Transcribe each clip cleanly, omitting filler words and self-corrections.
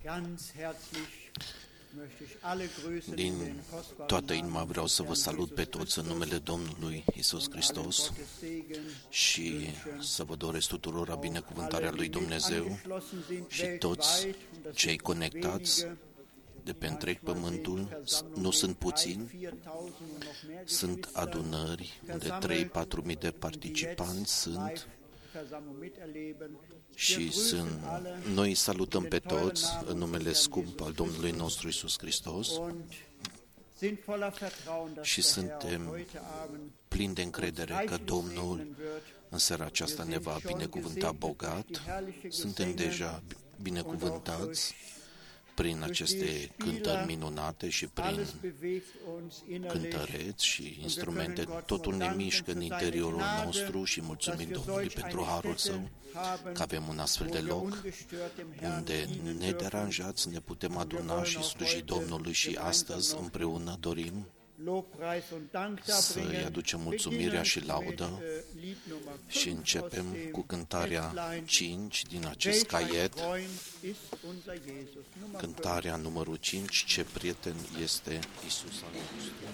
Din toată inima vreau să vă salut pe toți în numele Domnului Iisus Hristos și să vă doresc tuturor binecuvântarea lui Dumnezeu și toți cei conectați de pe întreg pământul, nu sunt puțini, sunt adunări unde 3-4 mii de participanți sunt și noi salutăm pe toți în numele scump al Domnului nostru Iisus Hristos și suntem plini de încredere că Domnul în seara aceasta ne va binecuvânta bogat. Suntem deja binecuvântați prin aceste cântări minunate și prin cântăreți și instrumente. Totul ne mișcă în interiorul nostru și mulțumim Domnului pentru harul Său, că avem un astfel de loc unde nederanjați ne putem aduna și sluji Domnului și astăzi împreună dorim să-i aducem mulțumirea și laudă și începem cu cântarea 5 din acest caiet, cântarea numărul 5, Ce prieten este Iisus al nostru.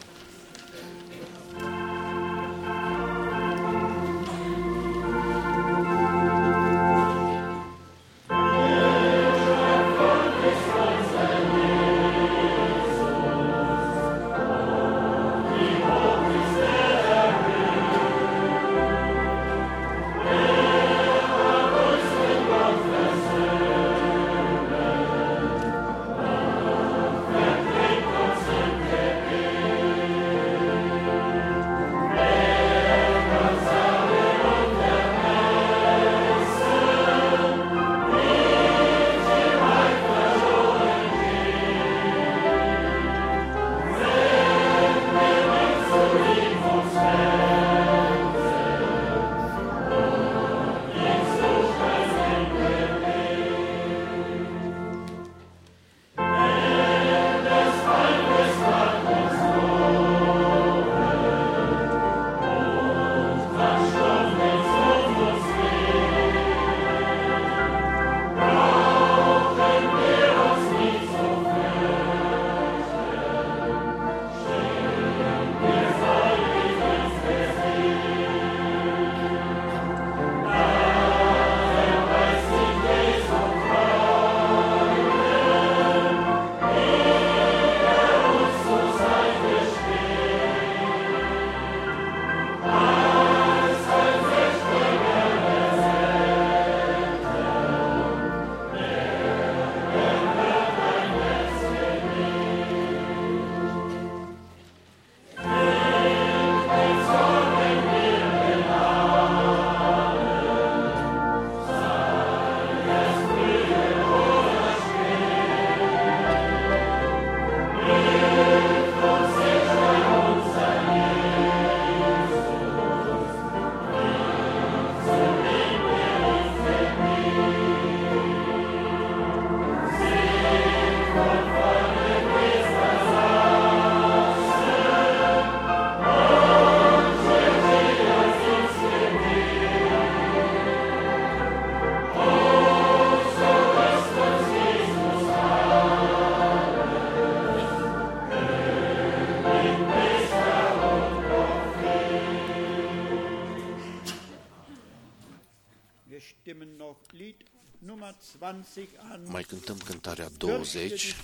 Mai cântăm cântarea 20,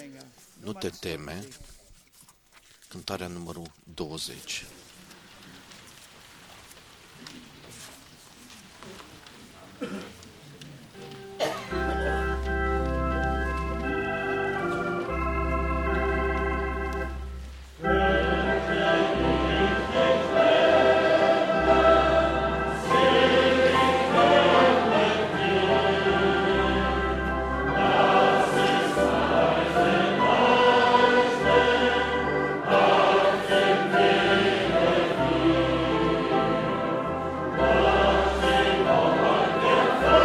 nu te teme, cântarea numărul 20. Oh,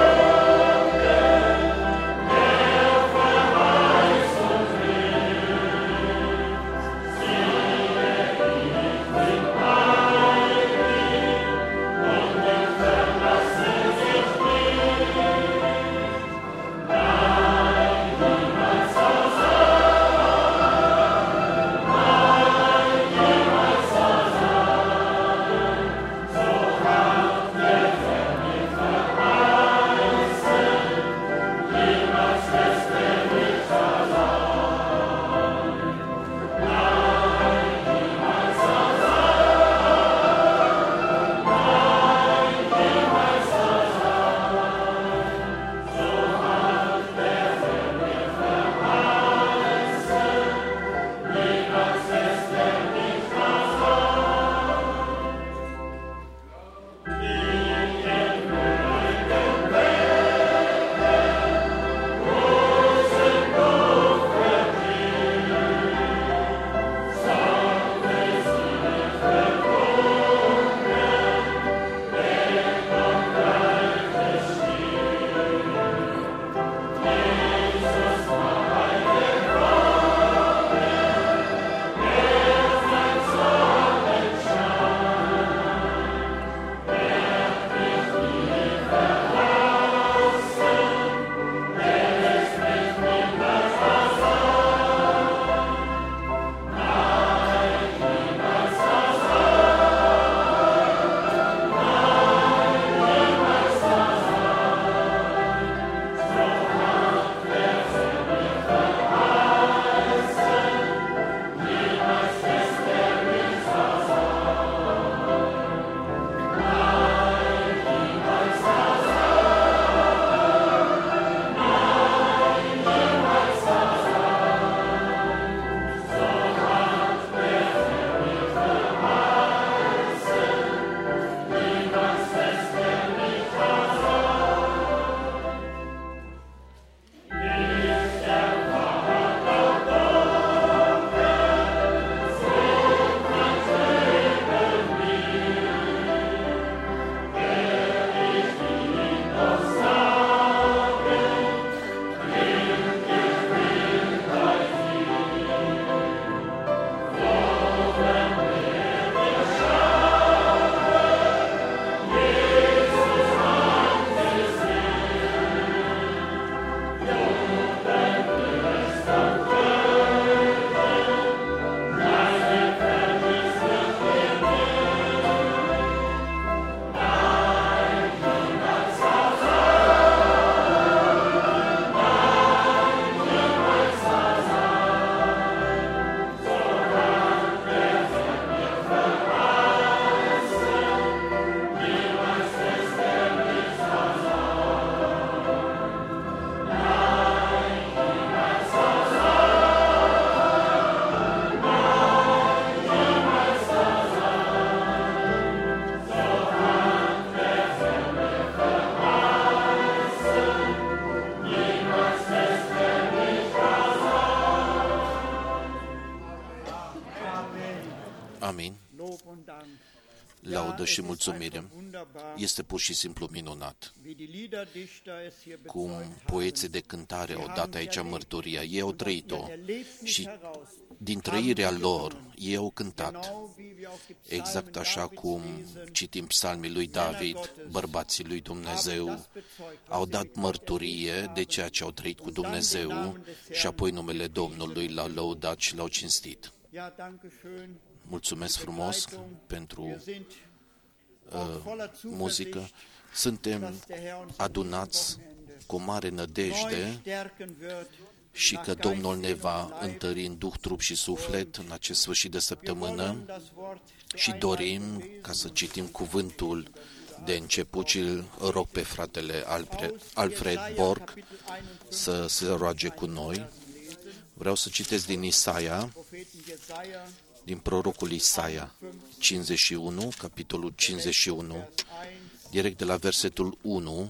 laudă și mulțumire. Este pur și simplu minunat. Cum poeții de cântare au dat aici mărturia, ei au trăit-o și din trăirea lor ei au cântat. Exact așa cum citim psalmii lui David, bărbații lui Dumnezeu au dat mărturie de ceea ce au trăit cu Dumnezeu și apoi numele Domnului l-au lăudat și l-au cinstit. Mulțumesc frumos pentru muzică. Suntem adunați cu o mare nădejde și că Domnul ne va întări în duh, trup și suflet în acest sfârșit de săptămână și dorim ca să citim cuvântul de început și îl rog pe fratele Alfred Borg să se roage cu noi. Vreau să citesc din Isaia, din prorocul Isaia 51, capitolul 51, direct de la versetul 1.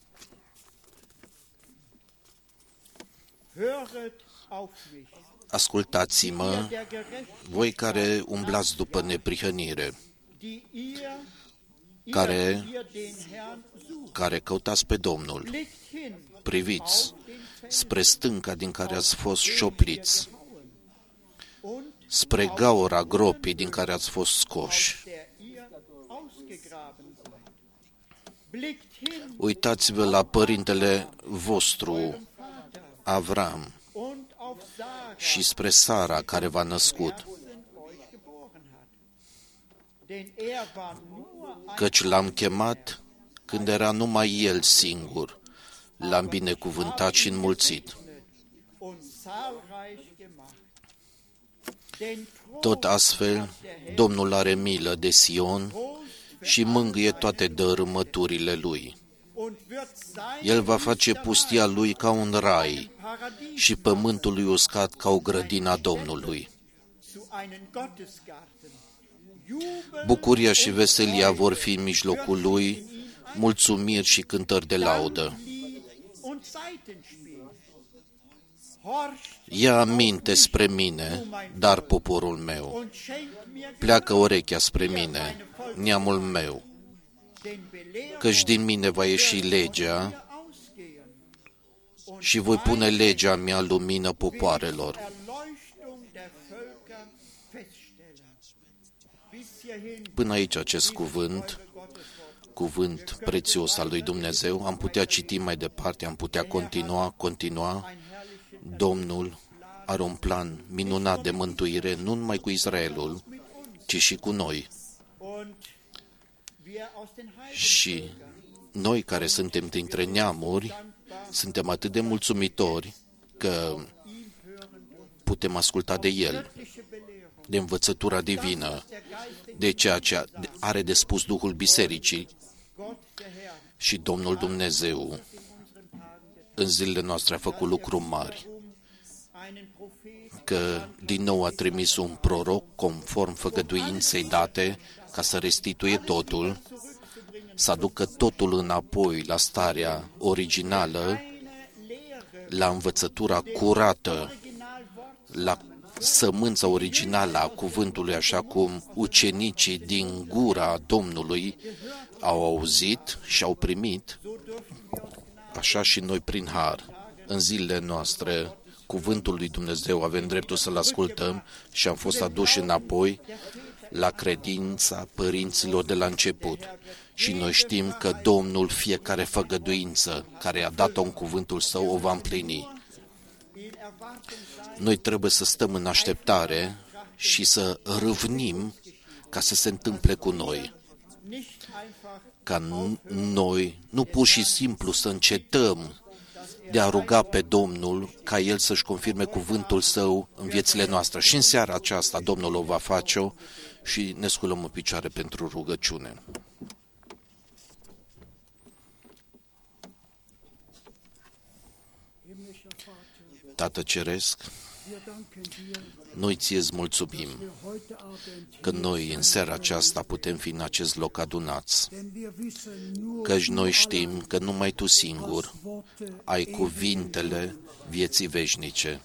Ascultați-mă, voi care umblați după neprihănire, care căutați pe Domnul, priviți spre stânca din care ați fost șopliți, spre gaura gropii din care ați fost scoși. Uitați-vă la părintele vostru, Avram, și spre Sara care v-a născut, căci l-am chemat când era numai el singur, l-am binecuvântat și înmulțit. Tot astfel, Domnul are milă de Sion și mângâie toate dărâmăturile lui. El va face pustia lui ca un rai și pământul lui uscat ca o grădină a Domnului. Bucuria și veselia vor fi în mijlocul lui, mulțumiri și cântări de laudă. Ia aminte spre mine, dar poporul meu. Pleacă urechea spre mine, neamul meu, căci din mine va ieși legea și voi pune legea mea lumină popoarelor. Până aici acest cuvânt prețios al lui Dumnezeu. Am putea citi mai departe, am putea continua. Domnul are un plan minunat de mântuire, nu numai cu Israelul, ci și cu noi. Și noi care suntem dintre neamuri, suntem atât de mulțumitori că putem asculta de El, de învățătura divină, de ceea ce are de spus Duhul Bisericii. Și Domnul Dumnezeu în zilele noastre a făcut lucruri mari, că din nou a trimis un proroc conform făgăduinței date ca să restituie totul, să aducă totul înapoi la starea originală, la învățătura curată, la sămânța originală a cuvântului, așa cum ucenicii din gura Domnului au auzit și au primit, așa și noi prin har, în zilele noastre, cuvântul lui Dumnezeu avem dreptul să-l ascultăm și am fost aduși înapoi la credința părinților de la început. Și noi știm că Domnul fiecare făgăduință care a dat-o în cuvântul Său o va împlini. Noi trebuie să stăm în așteptare și să râvnim ca să se întâmple cu noi. Ca noi nu pur și simplu să încetăm de a ruga pe Domnul ca El să-și confirme cuvântul Său în viețile noastre. Și în seara aceasta Domnul o va face-o și ne sculăm în picioare pentru rugăciune. Tată Ceresc, noi Ție-ți mulțumim că noi în seara aceasta putem fi în acest loc adunați, căci noi știm că numai Tu singur ai cuvintele vieții veșnice.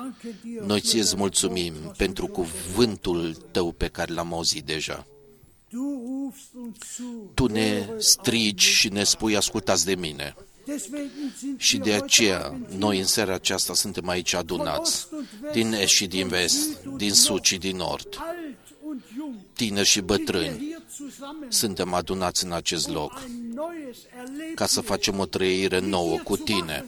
Noi Ție-ți mulțumim pentru cuvântul Tău pe care l-am auzit deja. Tu ne strigi și ne spui, ascultați de mine. Și de aceea, noi în seara aceasta suntem aici adunați, din est și din vest, din sud și din nord, tineri și bătrâni, suntem adunați în acest loc, ca să facem o trăire nouă cu tine.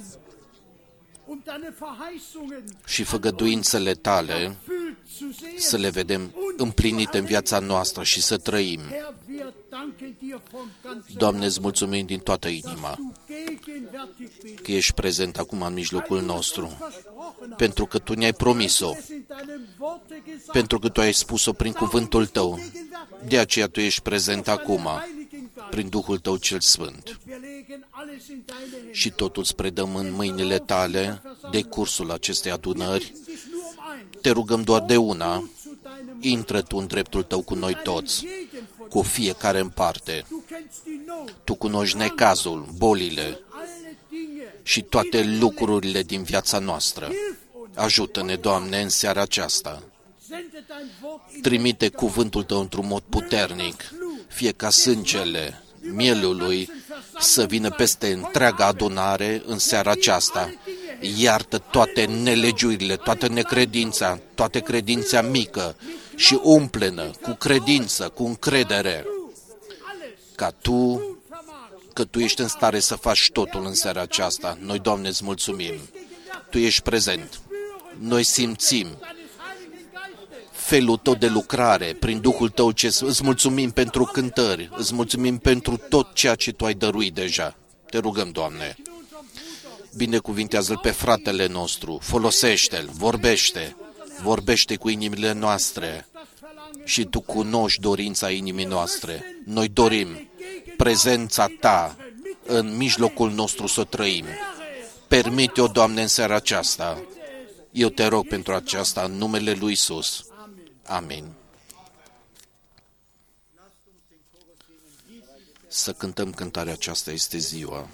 Și făgăduințele tale să le vedem împlinite în viața noastră și să trăim. Doamne, îți mulțumim din toată inima că ești prezent acum în mijlocul nostru, pentru că Tu ne-ai promis-o, pentru că Tu ai spus-o prin cuvântul Tău. De aceea Tu ești prezent acum, prin Duhul Tău cel Sfânt. Și totul îți predăm în mâinile Tale de cursul acestei adunări. Te rugăm doar de una, intră Tu în dreptul Tău cu noi toți, cu fiecare în parte. Tu cunoști necazul, bolile și toate lucrurile din viața noastră. Ajută-ne, Doamne, în seara aceasta. Trimite cuvântul Tău într-un mod puternic, fie ca sângele mielului să vină peste întreaga adunare în seara aceasta. Iartă toate nelegiurile, toată necredința, toată credința mică și umple-ne cu credință, cu încredere, că Tu ești în stare să faci totul în seara aceasta. Noi, Doamne, îți mulțumim. Tu ești prezent. Noi simțim felul Tău de lucrare prin Duhul Tău. Îți mulțumim pentru cântări, îți mulțumim pentru tot ceea ce Tu ai dăruit deja. Te rugăm, Doamne, binecuvintează-l pe fratele nostru, folosește-l, vorbește cu inimile noastre și Tu cunoști dorința inimii noastre. Noi dorim prezența Ta în mijlocul nostru să o trăim. Permite-o, Doamne, în seara aceasta. Eu Te rog pentru aceasta în numele lui Iisus. Amin. Să cântăm cântarea aceasta, este ziua.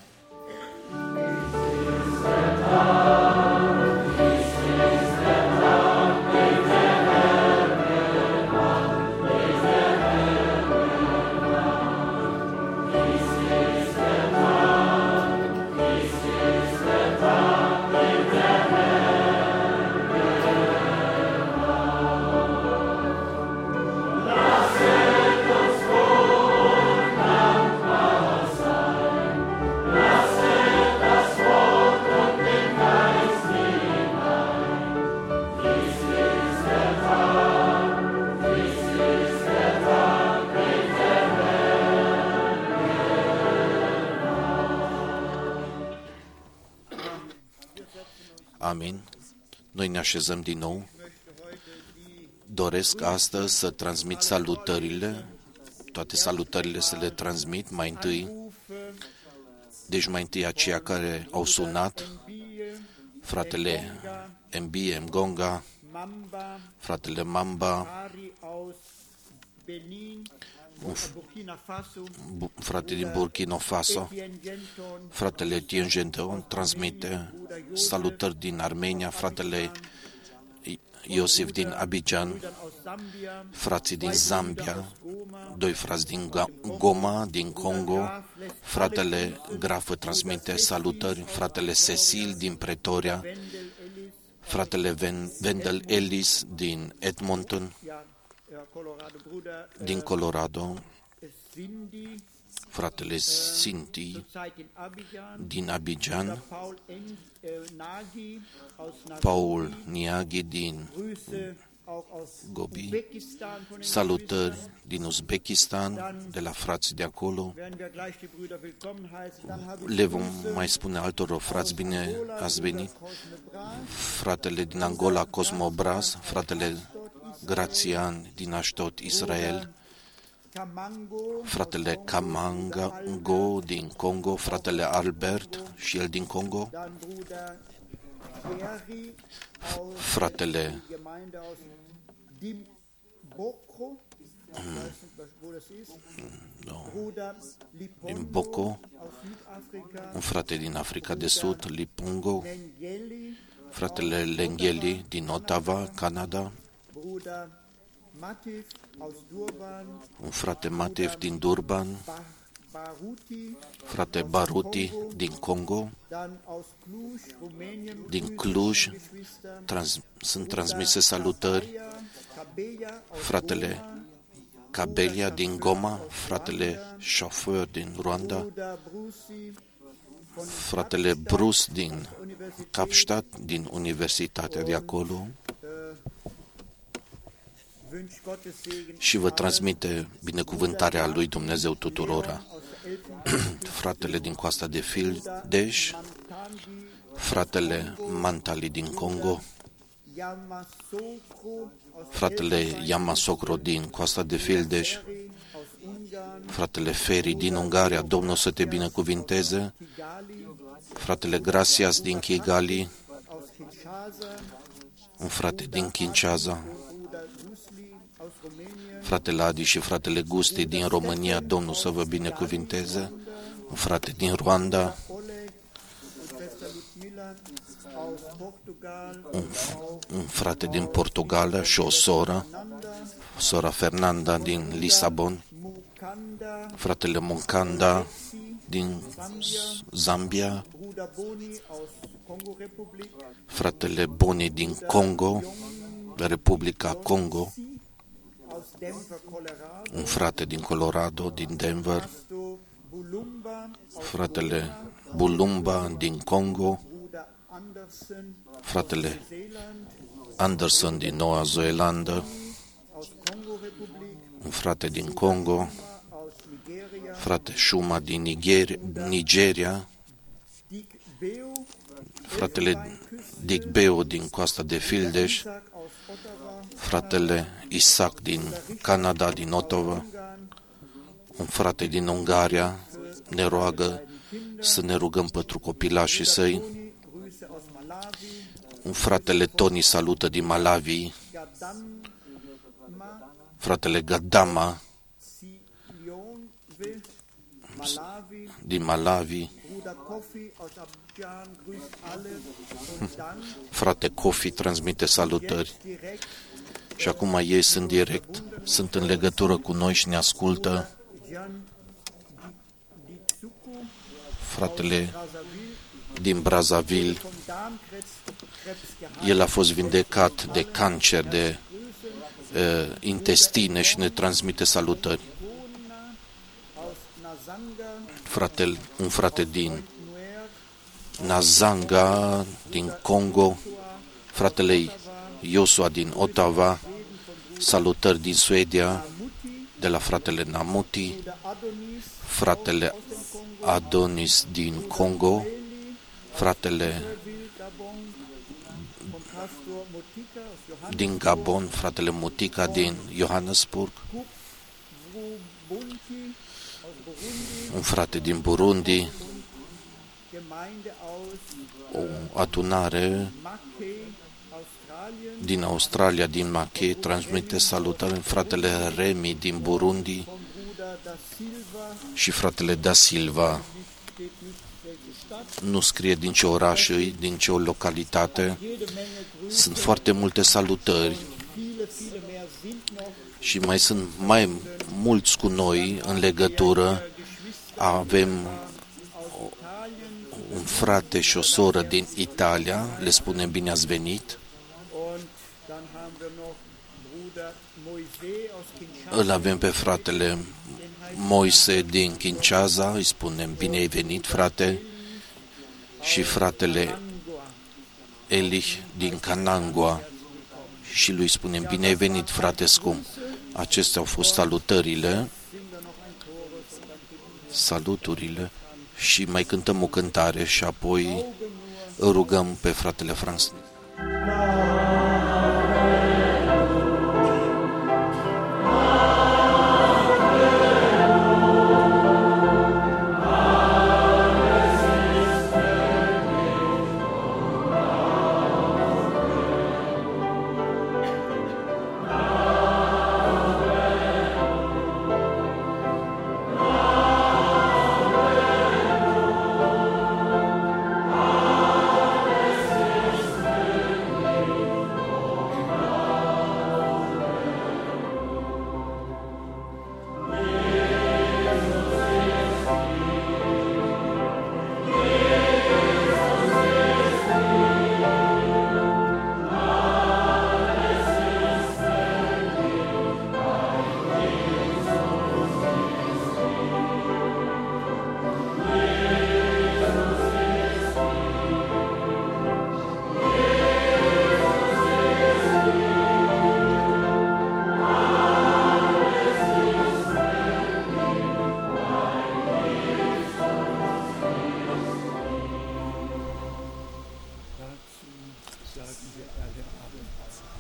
Amin. Noi ne așezăm din nou. Doresc astăzi să transmit salutările, toate salutările să le transmit mai întâi. Deci mai întâi aceia care au sunat, fratele MB, Mgonga, fratele Mamba, frate din Burkina Faso, fratele Tien Genton transmite salutări din Armenia, fratele Iosif din Abidjan, frații din Zambia, doi frați din Goma, din Congo, fratele Grafă transmite salutări, fratele Cecil din Pretoria, fratele Wendell Ellis din Edmonton, din Colorado, fratele Sinti din Abidjan, Paul Niagi din Gobi, salutări din Uzbekistan, de la frați de acolo. Le vom mai spune altor frați, bine ați venit. Fratele din Angola, Cosmo Bras, fratele Grațian din Ashdod, Israel, fratele Kamango din Congo, fratele Albert și el din Congo, fratele din Boko, un frate din Africa de Sud, Lipungo, fratele Lengeli din Ottawa, Canada, un frate Matev din Durban, frate Baruti din Congo, din Cluj, sunt transmise salutări, fratele Cabelia din Goma, fratele Șofer din Rwanda, fratele Bruce din Kapstadt, din Universitatea de acolo, și vă transmite binecuvântarea lui Dumnezeu tuturora. Fratele din coasta de Fildeș, fratele Mantali din Congo, fratele Yamasokro din coasta de Fildeș, fratele Feri din Ungaria, Domnul să te binecuvinteze, fratele Gracias din Kigali, un frate din Kinshasa, fratele Adi și fratele Gusti din România, Domnul să vă binecuvinteze, un frate din Rwanda, un frate din Portugalia și o soră, sora Fernanda din Lisabon, fratele Moncanda din Zambia, fratele Boni din Congo, Republica Congo, un frate din Colorado, din Denver, fratele Bulumba din Congo, fratele Anderson din Noua Zeelandă, un frate din Congo, frate Shuma din Nigeria, fratele Dick Beo din coasta de Fildeș, fratele Isaac din Canada, din Ottawa, un frate din Ungaria ne roagă să ne rugăm pentru copilașii săi, un fratele Tony salută din Malawi, fratele Gadama din Malawi, frate Kofi transmite salutări. Și acum ei sunt direct, sunt în legătură cu noi și ne ascultă. Fratele din Brazzaville, el a fost vindecat de cancer de intestine și ne transmite salutări. Un frate din Nazanga, din Congo, fratele Iosua din Ottawa, salutări din Suedia, de la fratele Namuti, fratele Adonis din Congo, fratele din Gabon, fratele Mutica din Johannesburg, un frate din Burundi, o adunare din Australia, din Mackay, transmite salutări, fratele Remi din Burundi și fratele Da Silva. Nu scrie din ce oraș, din ce o localitate. Sunt foarte multe salutări și mai sunt mai mulți cu noi în legătură. Avem un frate și o soră din Italia, le spunem bine ați venit. Îl avem pe fratele Moise din Kinshasa, îi spunem bine ai venit, frate, și fratele Elich din Kanangua și lui spunem bine ai venit, frate scump. Acestea au fost saluturile și mai cântăm o cântare și apoi îl rugăm pe fratele Franz.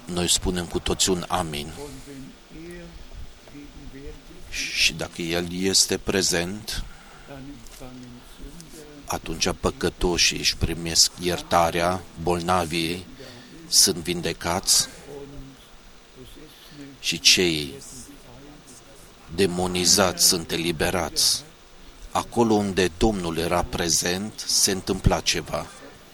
Noi spunem cu toți un amin. Și dacă El este prezent, atunci păcătoșii își primesc iertarea, bolnavii sunt vindecați și cei demonizați sunt eliberați. Acolo unde Domnul era prezent, se întâmpla ceva.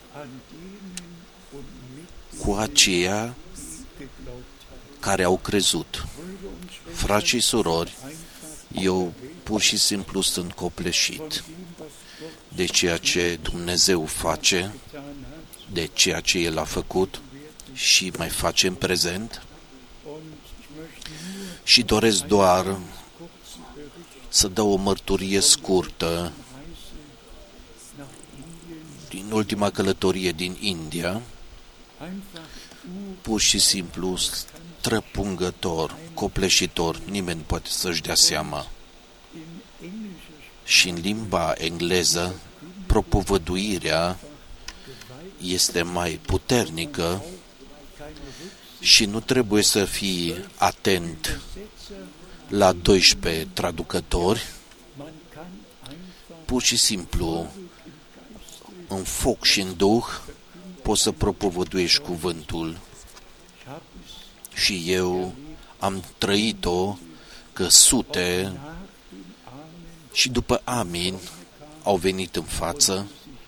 Cu aceia care au crezut. Frați și surori, eu pur și simplu sunt copleșit de ceea ce Dumnezeu face, de ceea ce El a făcut și mai face în prezent. Și doresc doar să dau o mărturie scurtă din ultima călătorie din India, pur și simplu străpungător, copleșitor, nimeni nu poate să-și dea seama. Și în limba engleză, propovăduirea este mai puternică și nu trebuie să fii atent la 12 traducători, pur și simplu, în foc și în duh, poți să propovăduiești cuvântul. Și eu am trăit-o că sute și după amin au venit în față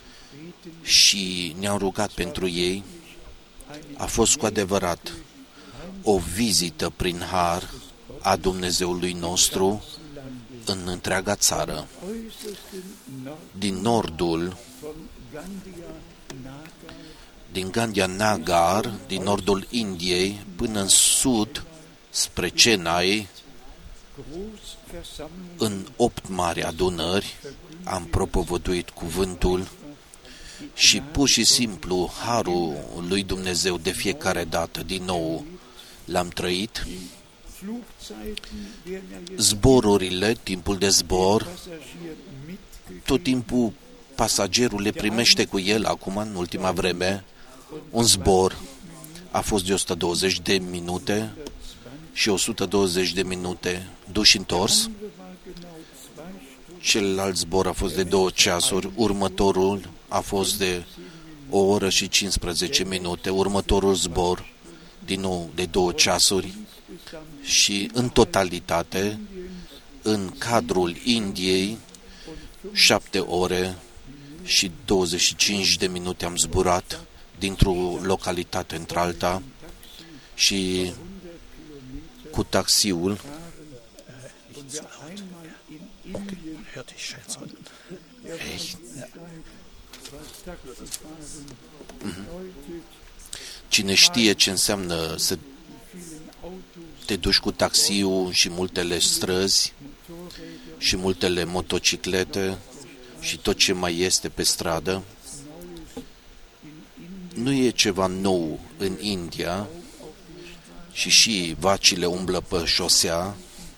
și ne-au rugat pentru ei. A fost cu adevărat o vizită prin har a Dumnezeului nostru în întreaga țară. Din nordul, din Gandhia Nagar, din nordul Indiei, până în sud, spre Chennai, în 8 mari adunări, am propovăduit cuvântul și pur și simplu harul lui Dumnezeu de fiecare dată, din nou, l-am trăit. Zborurile, timpul de zbor, tot timpul pasagerul le primește cu el acum, în ultima vreme. Un zbor a fost de 120 de minute și 120 de minute dus și întors. Celălalt zbor a fost de 2 ceasuri, următorul a fost de 1 oră și 15 minute, următorul zbor din nou de 2 ceasuri și în totalitate, în cadrul Indiei, 7 ore și 25 de minute am zburat dintr-o localitate într-alta și cu taxiul. Cine știe ce înseamnă să te duci cu taxiul și multele străzi și multele motociclete și tot ce mai este pe stradă, nu e ceva nou în India și vacile umblă pe șosea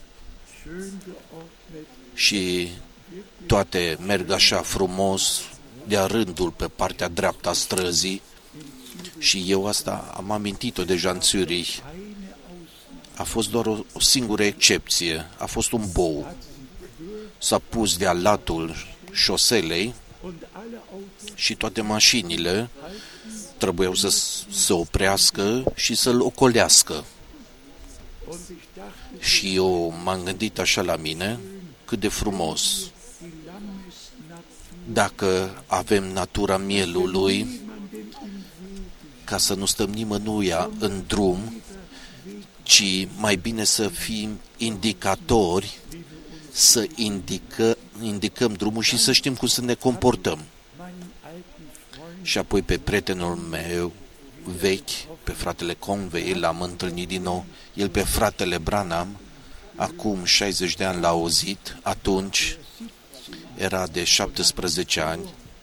și toate merg așa frumos, de-a rândul pe partea dreaptă a străzii și eu asta am amintit-o deja în Zurich. A fost doar o singură excepție, a fost un bou. S-a pus de-a latul șoselei și toate mașinile trebuiau să se oprească și să-l ocolească. Și eu m-am gândit așa la mine, cât de frumos. Dacă avem natura mielului, ca să nu stăm nimănuia în drum, ci mai bine să fim indicatori, să indicăm drumul și să știm cum să ne comportăm. Și apoi pe prietenul meu vechi, pe fratele Convey, l-am întâlnit din nou. El pe fratele Branham, acum 60 de ani l-a auzit, atunci era de 17 ani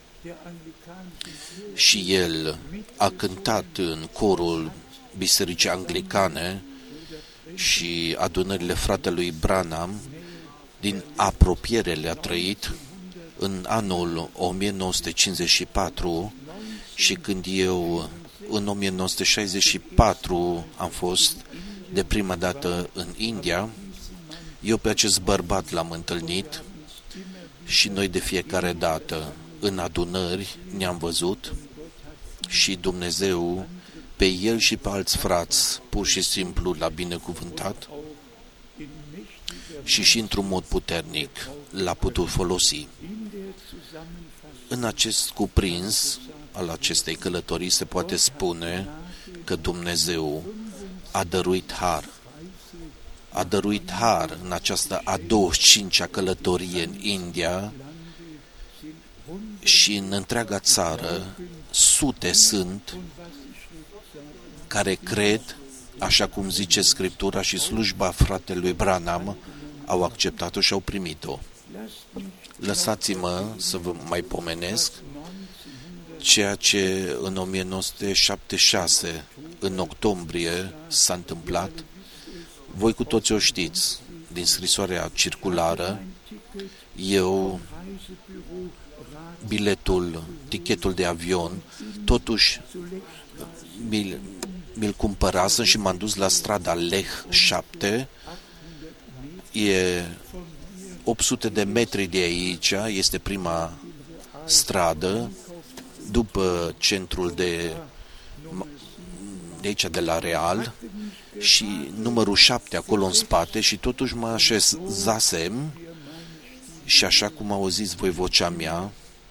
și el a cântat în corul Bisericii Anglicane și adunările fratelui Branham. Din apropiere le-a trăit în anul 1954 și când eu În 1964 am fost de prima dată în India. Eu pe acest bărbat l-am întâlnit și noi de fiecare dată în adunări ne-am văzut și Dumnezeu pe el și pe alți frați pur și simplu l-a binecuvântat și într-un mod puternic l-a putut folosi. În acest cuprins al acestei călătorii se poate spune că Dumnezeu a dăruit har. A dăruit har în această a 25-a călătorie în India și în întreaga țară sute sunt care cred, așa cum zice Scriptura, și slujba fratelui Branham au acceptat-o și au primit-o. Lăsați-mă să vă mai pomenesc ceea ce în 1976, în octombrie, s-a întâmplat. Voi cu toți o știți, din scrisoarea circulară, eu tichetul de avion, totuși mi-l cumpărasem și m-am dus la strada Leh 7, e 800 de metri de aici, este prima stradă, după centrul de aici, de la Real, și numărul 7 acolo în spate, și totuși mă așezasem și așa cum auziți voi vocea mea,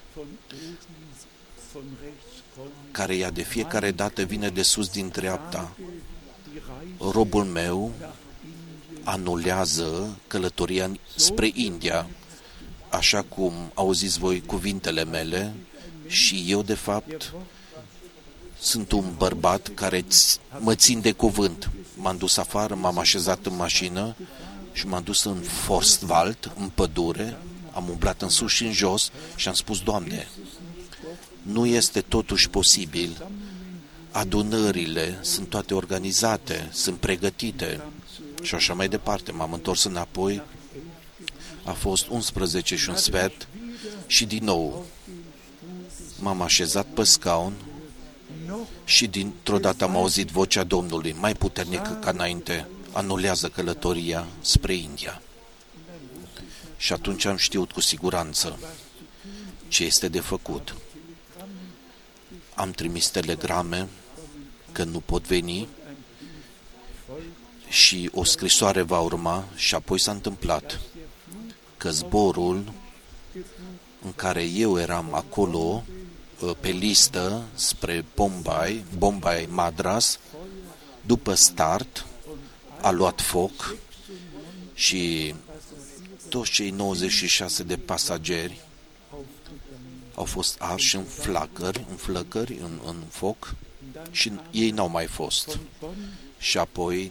care ea de fiecare dată vine de sus din dreapta. Robul meu anulează călătoria spre India, așa cum auziți voi cuvintele mele, și eu de fapt sunt un bărbat care mă țin de cuvânt. M-am dus afară, m-am așezat în mașină și m-am dus în Forstwald, în pădure, am umblat în sus și în jos și am spus: Doamne, nu este totuși posibil. Adunările sunt toate organizate, sunt pregătite și așa mai departe. M-am întors înapoi, a fost 11 și un sfert și din nou m-am așezat pe scaun și dintr-o dată am auzit vocea Domnului, mai puternică ca înainte: anulează călătoria spre India. Și atunci am știut cu siguranță ce este de făcut. Am trimis telegrame că nu pot veni și o scrisoare va urma, și apoi s-a întâmplat că zborul în care eu eram acolo pe listă spre Bombay, Madras, după start a luat foc și toți cei 96 de pasageri au fost arși în flăcări, în foc, și ei n-au mai fost. Și apoi,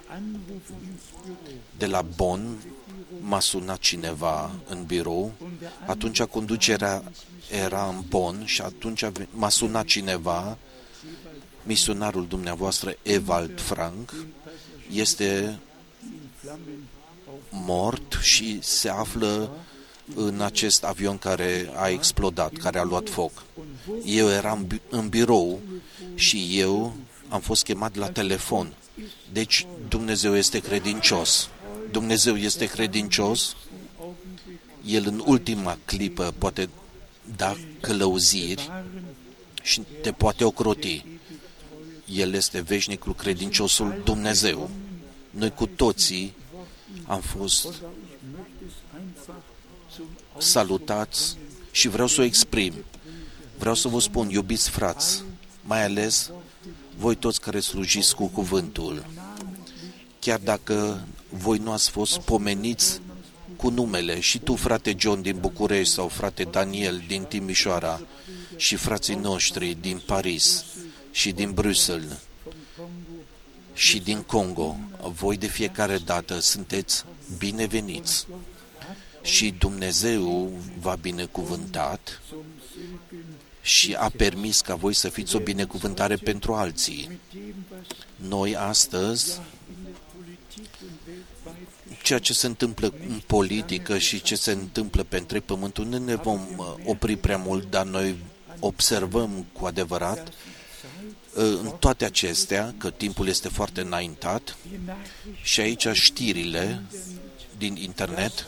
de la Bonn, m-a sunat cineva în birou, atunci conducerea era în Bonn și atunci m-a sunat cineva, misionarul dumneavoastră Ewald Frank este mort și se află în acest avion care a explodat, care a luat foc. Eu eram în birou și eu am fost chemat la telefon. Deci Dumnezeu este credincios. Dumnezeu este credincios. El în ultima clipă poate da călăuziri și te poate ocroti. El este veșnicul, credinciosul Dumnezeu. Noi cu toții am fost salutați și vreau să o exprim. Vreau să vă spun, iubiți frați, mai ales voi toți care slujiți cu cuvântul, chiar dacă voi nu ați fost pomeniți cu numele, și tu, frate John din București, sau frate Daniel din Timișoara, și frații noștri din Paris și din Bruxelles și din Congo, voi de fiecare dată sunteți bineveniți și Dumnezeu v-a binecuvântat și a permis ca voi să fiți o binecuvântare pentru alții. Noi astăzi, ceea ce se întâmplă în politică și ce se întâmplă pe întreg pământul, nu ne vom opri prea mult, dar noi observăm cu adevărat în toate acestea, că timpul este foarte înaintat, și aici știrile din internet,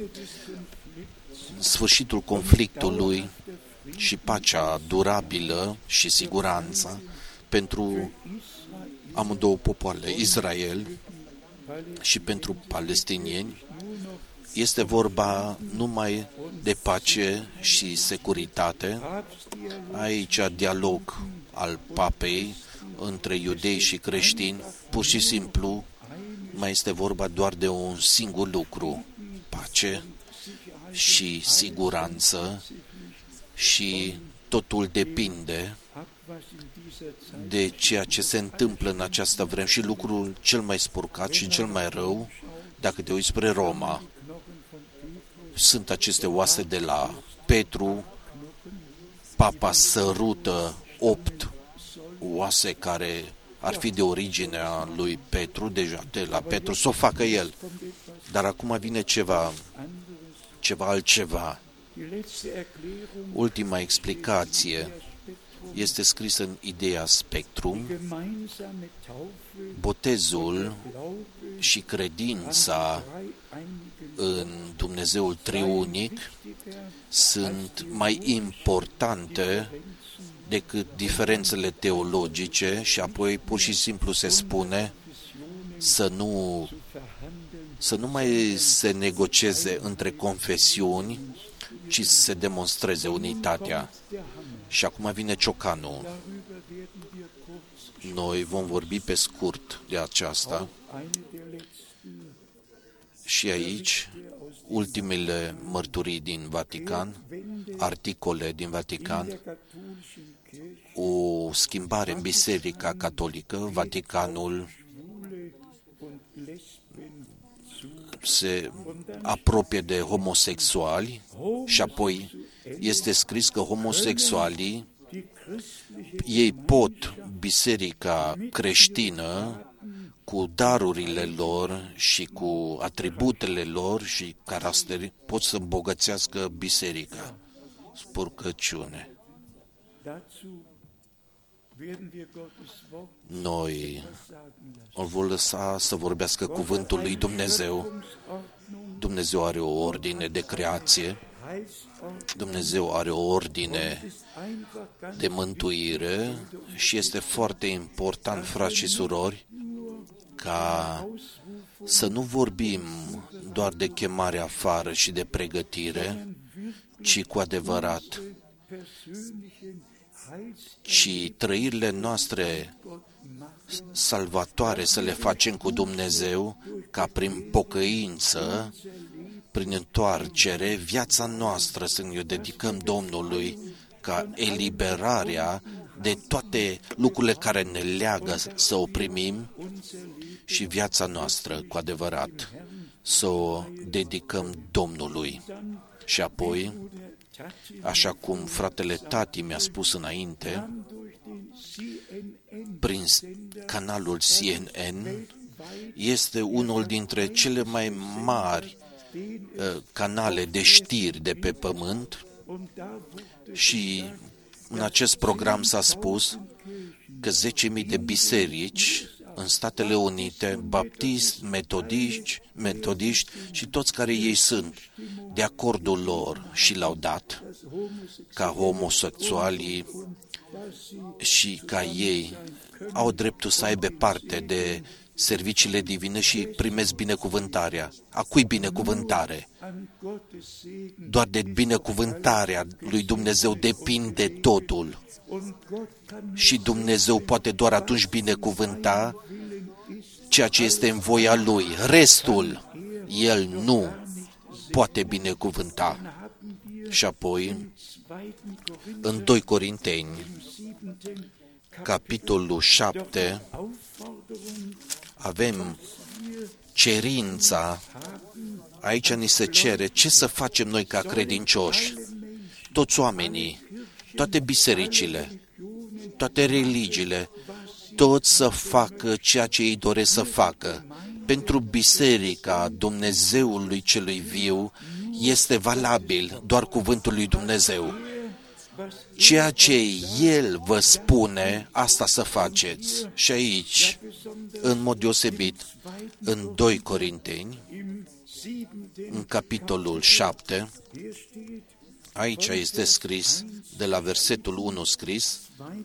sfârșitul conflictului și pacea durabilă și siguranța pentru amândouă popoare, Israel și pentru palestinieni. Este vorba numai de pace și securitate. Aici dialog al papei între iudei și creștini, pur și simplu mai este vorba doar de un singur lucru: pace și siguranță, și totul depinde de ceea ce se întâmplă în această vreme. Și lucrul cel mai spurcat și cel mai rău, dacă te uiți spre Roma, sunt aceste oase de la Petru. Papa sărută 8 oase care ar fi de originea lui Petru, deja de la Petru, să o facă el. Dar acum vine ceva altceva. Ultima explicație este scrisă în Ideea Spectrum. Botezul și credința în Dumnezeul Triunic sunt mai importante decât diferențele teologice, și apoi pur și simplu se spune să nu mai se negocieze între confesiuni, ci să se demonstreze unitatea. Și acum vine ciocanul. Noi vom vorbi pe scurt de aceasta. Și aici, ultimele mărturii din Vatican, articole din Vatican, o schimbare în Biserica Catolică. Vaticanul se apropie de homosexuali și apoi este scris că homosexualii, ei pot, biserica creștină, cu darurile lor și cu atributele lor și caracterii, pot să îmbogățească biserica. Spurcăciune. Noi îl vom lăsa să vorbească cuvântul lui Dumnezeu. Dumnezeu are o ordine de creație. Dumnezeu are o ordine de mântuire și este foarte important, frați și surori, ca să nu vorbim doar de chemare afară și de pregătire, ci cu adevărat, ci trăirile noastre salvatoare să le facem cu Dumnezeu, ca prin pocăință, prin întoarcere, viața noastră să ne dedicăm Domnului, ca eliberarea de toate lucrurile care ne leagă să o primim și viața noastră, cu adevărat, să o dedicăm Domnului. Și apoi, așa cum fratele Tati mi-a spus înainte, prin canalul CNN, este unul dintre cele mai mari canale de știri de pe pământ, și în acest program s-a spus că 10.000 de biserici în Statele Unite, baptiști, metodiști și toți care ei sunt, de acordul lor și l-au dat ca homosexualii și ca ei au dreptul să aibă parte de serviciile divine și primesc binecuvântarea. A cui binecuvântare? Doar de binecuvântarea lui Dumnezeu depinde totul. Și Dumnezeu poate doar atunci binecuvânta ceea ce este în voia Lui. Restul, El nu poate binecuvânta. Și apoi, în 2 Corinteni, capitolul 7, avem cerința. Aici ni se cere ce să facem noi ca credincioși. Toți oamenii, toate bisericile, toate religiile, toți să facă ceea ce ei doresc să facă. Pentru biserica Dumnezeului celui viu este valabil doar cuvântul lui Dumnezeu. ceea ce El vă spune, asta să faceți. Și aici, în mod deosebit, în 2 Corinteni, în capitolul 7, aici este scris, de la versetul 1 scris,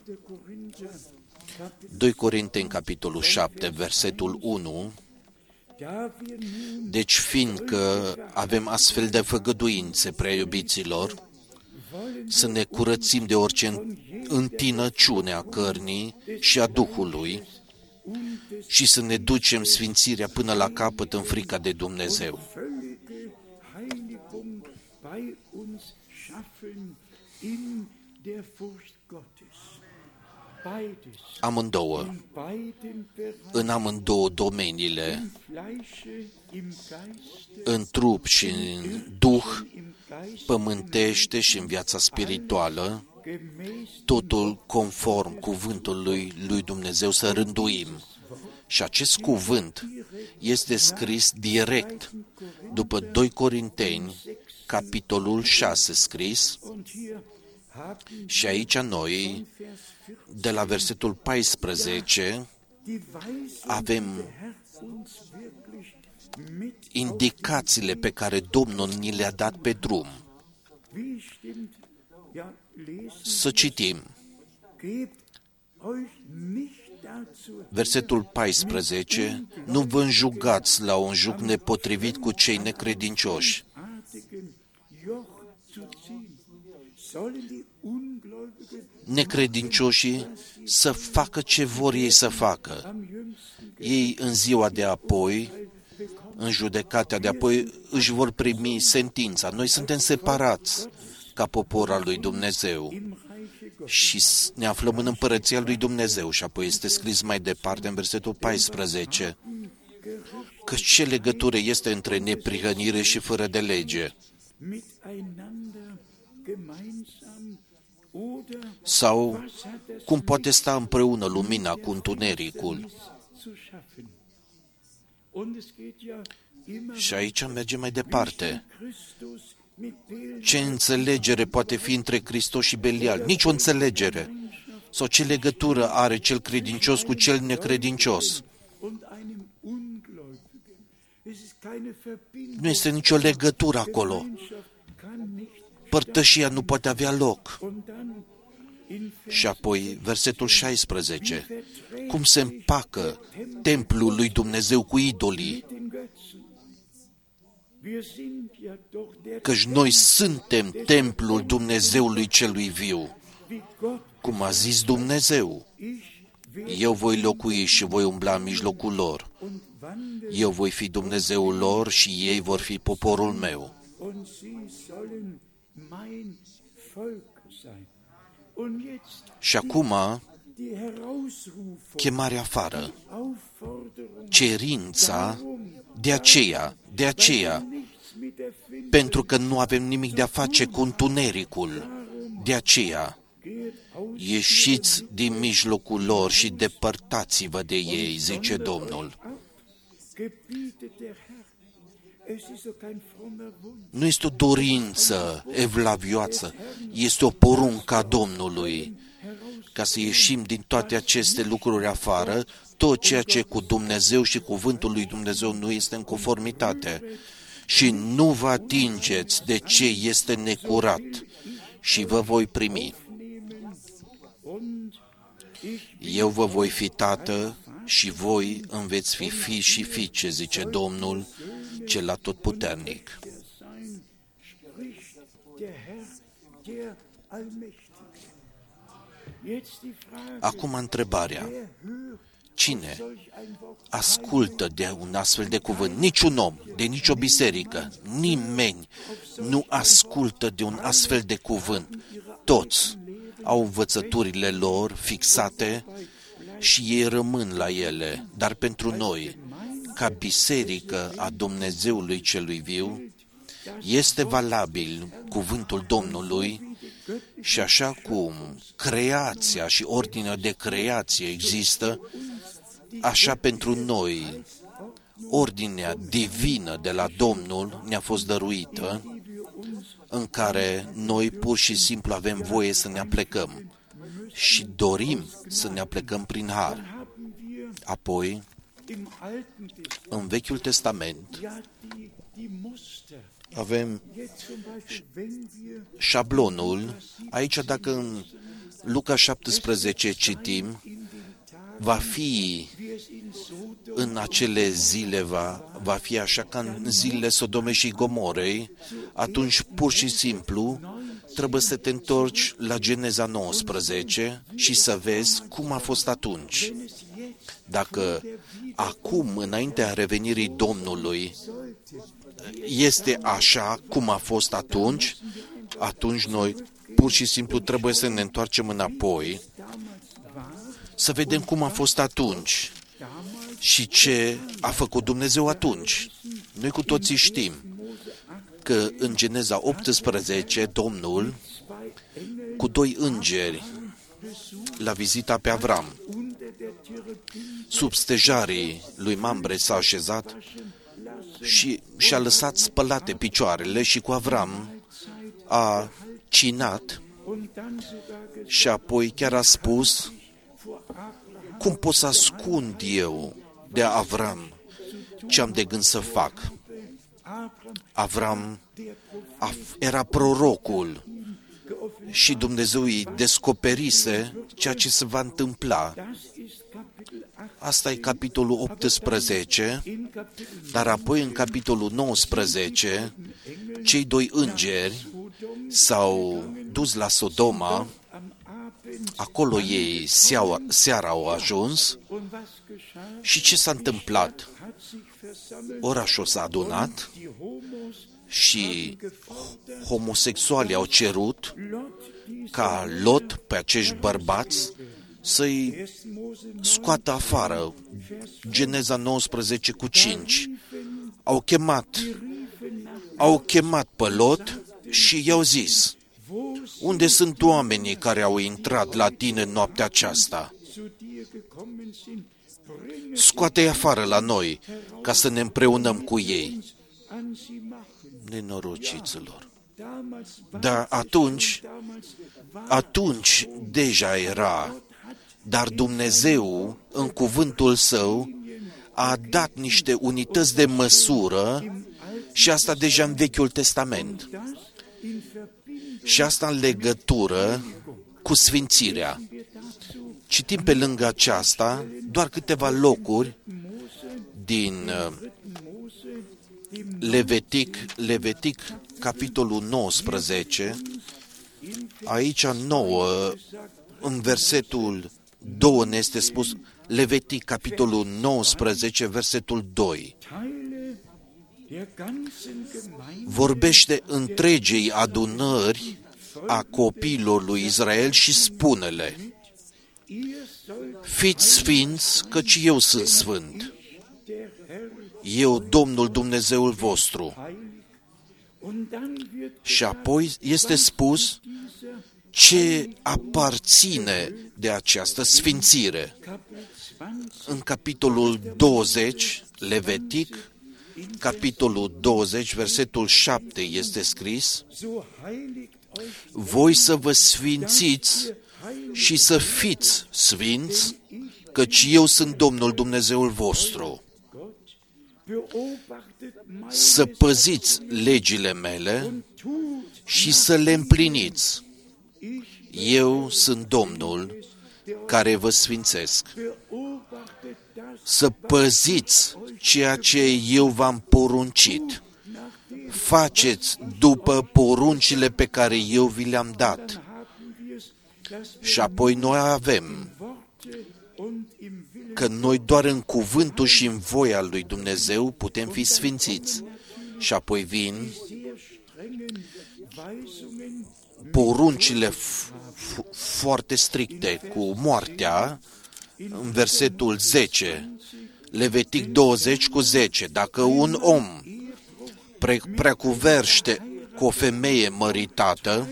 2 Corinteni, capitolul 7, versetul 1, deci fiindcă avem astfel de făgăduințe, prea iubiților, să ne curățim de orice întinăciune a cărnii și a Duhului și să ne ducem sfințirea până la capăt în frica de Dumnezeu. Amândouă, în amândouă domeniile, în trup și în duh, pământește și în viața spirituală, totul conform cuvântului lui Dumnezeu să rânduim. Și acest cuvânt este scris direct după 2 Corinteni, capitolul 6 scris, și aici noi, de la versetul 14, avem indicațiile pe care Domnul ni le-a dat pe drum. Să citim. Versetul 14, nu vă înjugați la un juc nepotrivit cu cei necredincioși. Necredincioșii să facă ce vor ei să facă. Ei în ziua de apoi, în judecata de apoi, își vor primi sentința. Noi suntem separați ca popor al lui Dumnezeu și ne aflăm în împărăția lui Dumnezeu. Și apoi este scris mai departe în versetul 14 că ce legătură este între neprihănire și fără de lege? Sau cum poate sta împreună lumina cu întunericul? Și aici mergem mai departe. Ce înțelegere poate fi între Hristos și Belial? Nici o înțelegere. Sau ce legătură are cel credincios cu cel necredincios? Nu este nicio legătură acolo. Părtășia nu poate avea loc. Și apoi, versetul 16. Cum se împacă templul lui Dumnezeu cu idolii? Căci noi suntem templul Dumnezeului celui viu. Cum a zis Dumnezeu, eu voi locui și voi umbla în mijlocul lor. Eu voi fi Dumnezeul lor și ei vor fi poporul meu. Și acum, chemarea afară, cerința, de aceea, pentru că nu avem nimic de a face cu întunericul, de aceea, ieșiți din mijlocul lor și depărtați-vă de ei, zice Domnul. Nu este o dorință evlavioasă, este o poruncă a Domnului, ca să ieșim din toate aceste lucruri afară, tot ceea ce cu Dumnezeu și cuvântul lui Dumnezeu nu este în conformitate. Și nu vă atingeți de ce este necurat și vă voi primi. Eu vă voi fi tată și voi îmi veți fi fii și fiice, zice Domnul, cel atotputernic. Acum întrebarea. Cine ascultă de un astfel de cuvânt? Niciun om, de nicio biserică, nimeni nu ascultă de un astfel de cuvânt. Toți au învățăturile lor fixate și ei rămân la ele. Dar pentru noi, ca biserică a Dumnezeului celui viu, este valabil cuvântul Domnului și așa cum creația și ordinea de creație există, așa pentru noi, ordinea divină de la Domnul ne-a fost dăruită, în care noi pur și simplu avem voie să ne aplecăm și dorim să ne aplecăm prin har. Apoi, în Vechiul Testament, avem șablonul. Aici, dacă în Luca 17 citim, va fi în acele zile, va fi așa ca în zilele Sodomei și Gomorei, atunci pur și simplu trebuie să te întorci la Geneza 19 și să vezi cum a fost atunci. Dacă acum, înaintea revenirii Domnului, este așa cum a fost atunci, atunci noi pur și simplu trebuie să ne întoarcem înapoi, să vedem cum a fost atunci și ce a făcut Dumnezeu atunci. Noi cu toții știm că în Geneza 18 Domnul cu 2 îngeri l-a vizitat pe Avram. Sub stejarii lui Mamre s-a așezat și și-a lăsat spălate picioarele și cu Avram a cinat și apoi chiar a spus: cum pot să ascund eu de Avram ce am de gând să fac? Avram era prorocul și Dumnezeu îi descoperise ceea ce se va întâmpla. Asta e capitolul 18, dar apoi în capitolul 19, cei 2 îngeri s-au dus la Sodoma, acolo ei seara au ajuns și ce s-a întâmplat? Orașul s-a adunat și homosexualii au cerut ca Lot pe acești bărbați să-i scoată afară. Geneza 19 cu 5. Au chemat pe Lot și i-au zis: unde sunt oamenii care au intrat la tine în noaptea aceasta? Scoate-i afară la noi, ca să ne împreunăm cu ei. Nenorociților. Dar atunci deja era, dar Dumnezeu, în cuvântul Său, a dat niște unități de măsură și asta deja în Vechiul Testament. Și asta în legătură cu sfințirea. Citim pe lângă aceasta doar câteva locuri din Levitic, capitolul 19, aici 9, în versetul 2 ne este spus, Levitic, capitolul 19, versetul 2. Vorbește întregei adunări a copiilor lui Israel și spune-le: fiți sfinți, căci eu sunt sfânt. Eu, Domnul Dumnezeul vostru. Și apoi este spus ce aparține de această sfințire. În capitolul 20, Levitic, capitolul 20, versetul 7 este scris: voi să vă sfințiți și să fiți sfinți, căci eu sunt Domnul Dumnezeul vostru. Să păziți legile mele și să le împliniți. Eu sunt Domnul care vă sfințesc. Să păziți ceea ce eu v-am poruncit. Faceți după poruncile pe care eu vi le-am dat. Și apoi noi avem că noi doar în cuvântul și în voia lui Dumnezeu putem fi sfințiți. Și apoi vin poruncile foarte stricte cu moartea, în versetul 10, Levitic 20 cu 10. Dacă un om preacuverște cu o femeie măritată,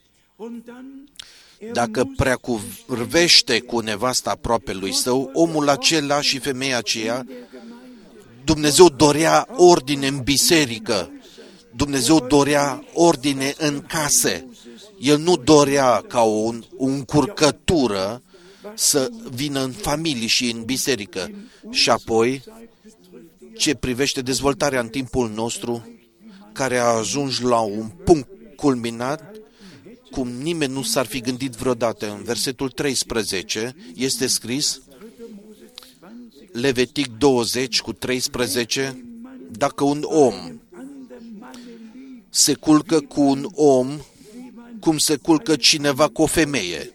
dacă preacurvește cu nevasta aproapelui său, omul acela și femeia aceea, Dumnezeu dorea ordine în biserică. Dumnezeu dorea ordine în case. El nu dorea ca o încurcătură să vină în familie și în biserică. Și apoi, ce privește dezvoltarea în timpul nostru, care a ajuns la un punct culminat, cum nimeni nu s-ar fi gândit vreodată. În versetul 13 este scris, Levitic 20:13, dacă un om se culcă cu un om, cum se culcă cineva cu o femeie.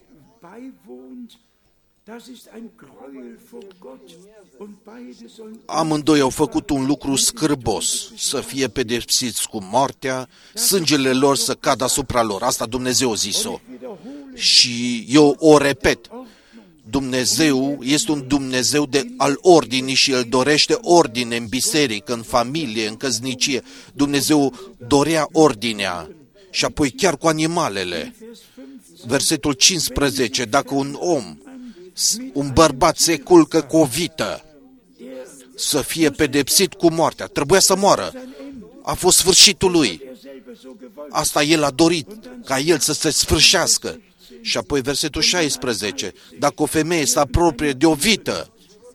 Amândoi au făcut un lucru scârbos, să fie pedepsiți cu moartea, sângele lor să cadă asupra lor. Asta Dumnezeu a zis-o. Și eu o repet. Dumnezeu este un Dumnezeu al ordinii și El dorește ordine în biserică, în familie, în căsnicie. Dumnezeu dorea ordinea și apoi chiar cu animalele. Versetul 15, dacă un bărbat se culcă cu o vită, să fie pedepsit cu moartea. Trebuia să moară. A fost sfârșitul lui. Asta el a dorit, ca el să se sfârșească. Și apoi versetul 16, dacă o femeie se apropie de o vită,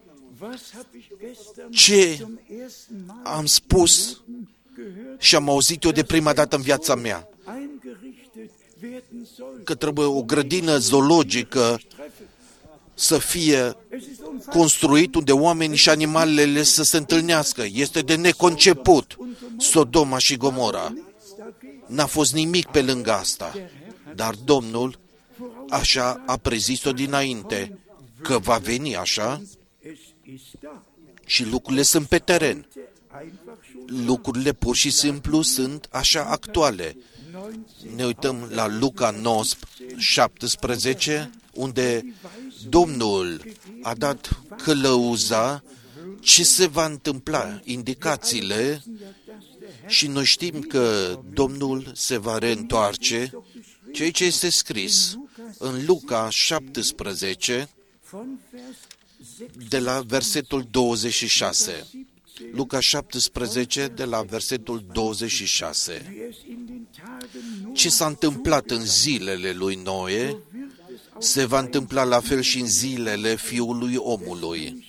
ce am spus și am auzit eu de prima dată în viața mea? Că trebuie o grădină zoologică să fie construit unde oamenii și animalele să se întâlnească. Este de neconceput. Sodoma și Gomora. N-a fost nimic pe lângă asta. Dar Domnul așa a prezis-o dinainte, că va veni așa și lucrurile sunt pe teren. Lucrurile pur și simplu sunt așa actuale. Ne uităm la Luca 9:17, unde Domnul a dat călăuza ce se va întâmpla, indicațiile, și noi știm că Domnul se va reîntoarce, ceea ce este scris în Luca 17, de la versetul 26. Luca 17, de la versetul 26. Ce s-a întâmplat în zilele lui Noe, se va întâmpla la fel și în zilele Fiului Omului.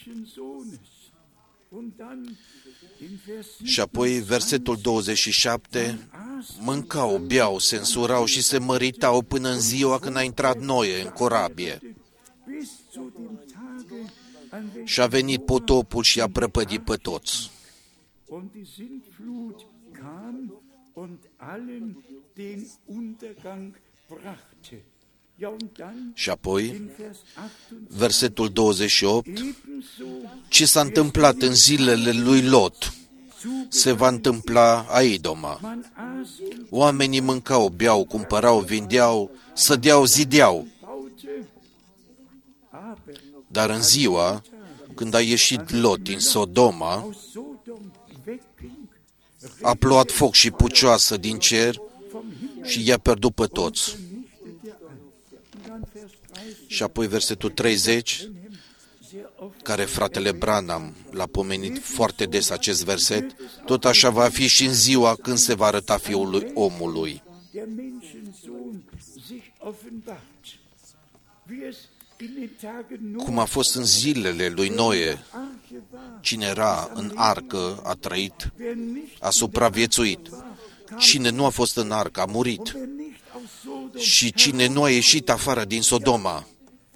Și apoi versetul 27, mâncau, beau, se însurau și se măritau până în ziua când a intrat Noe în corabie. Și a venit potopul și a prăpădit pe toți. Și apoi, versetul 28, ce s-a întâmplat în zilele lui Lot, se va întâmpla a Idoma. Oamenii mâncau, beau, cumpărau, vindeau, sădeau, zideau. Dar în ziua când a ieșit Lot din Sodoma, a plouat foc și pucioasă din cer și i-a pierdut pe toți. Și apoi versetul 30, care fratele Branham l-a pomenit foarte des acest verset, tot așa va fi și în ziua când se va arăta Fiul Omului. Cum a fost în zilele lui Noe, cine era în arcă a trăit, a supraviețuit. Cine nu a fost în arcă a murit. Și cine nu a ieșit afară din Sodoma,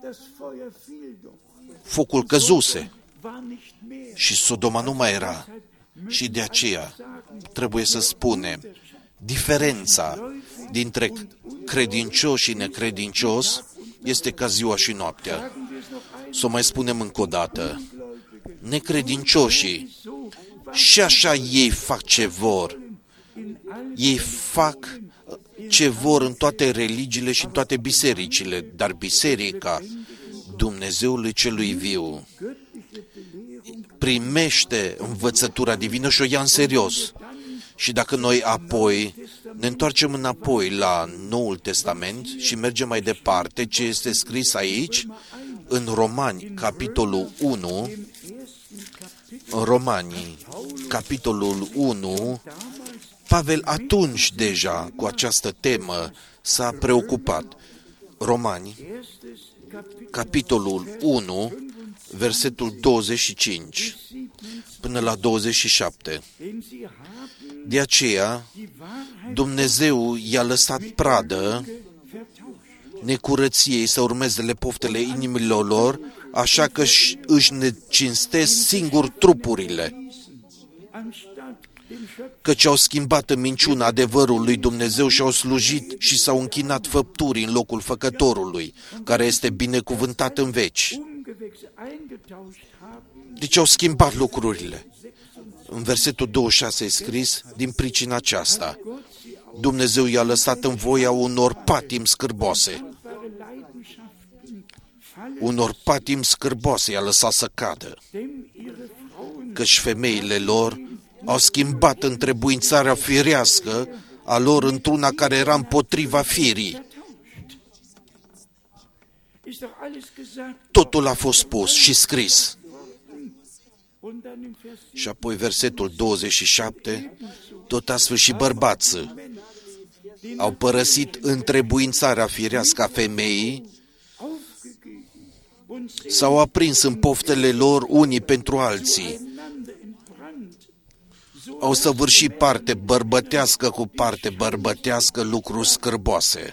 focul căzuse și Sodoma nu mai era. Și de aceea trebuie să spunem, diferența dintre credincios și necredincios este ca ziua și noaptea. Să o mai spunem încă o dată. Necredincioșii, și așa ei fac ce vor. Ei fac ce vor în toate religiile și în toate bisericile, dar biserica Dumnezeului celui viu primește învățătura divină și o ia în serios. Și dacă noi apoi ne întoarcem înapoi la Noul Testament și mergem mai departe, ce este scris aici, în Romani, capitolul 1, în Romani, capitolul 1, Pavel atunci deja cu această temă s-a preocupat. Romani, capitolul 1, versetul 25 până la 27. De aceea, Dumnezeu i-a lăsat pradă necurăției să urmeze poftele inimilor lor, așa că își necinstesc singur trupurile, căci au schimbat în minciună adevărul lui Dumnezeu și au slujit și s-au închinat făpturii în locul Făcătorului, care este binecuvântat în veci. Deci au schimbat lucrurile. În versetul 26 e scris, din pricina aceasta, Dumnezeu i-a lăsat în voia unor patimi scârboase. Unor patimi scârboase i-a lăsat să cadă, căci femeile lor au schimbat întrebuințarea firească a lor într-una care era împotriva firii. Totul a fost spus și scris. Și apoi versetul 27, tot astfel și bărbații au părăsit întrebuințarea firească a femeii, s-au aprins în poftele lor unii pentru alții, au săvârșit parte bărbătească cu parte bărbătească lucruri scârboase.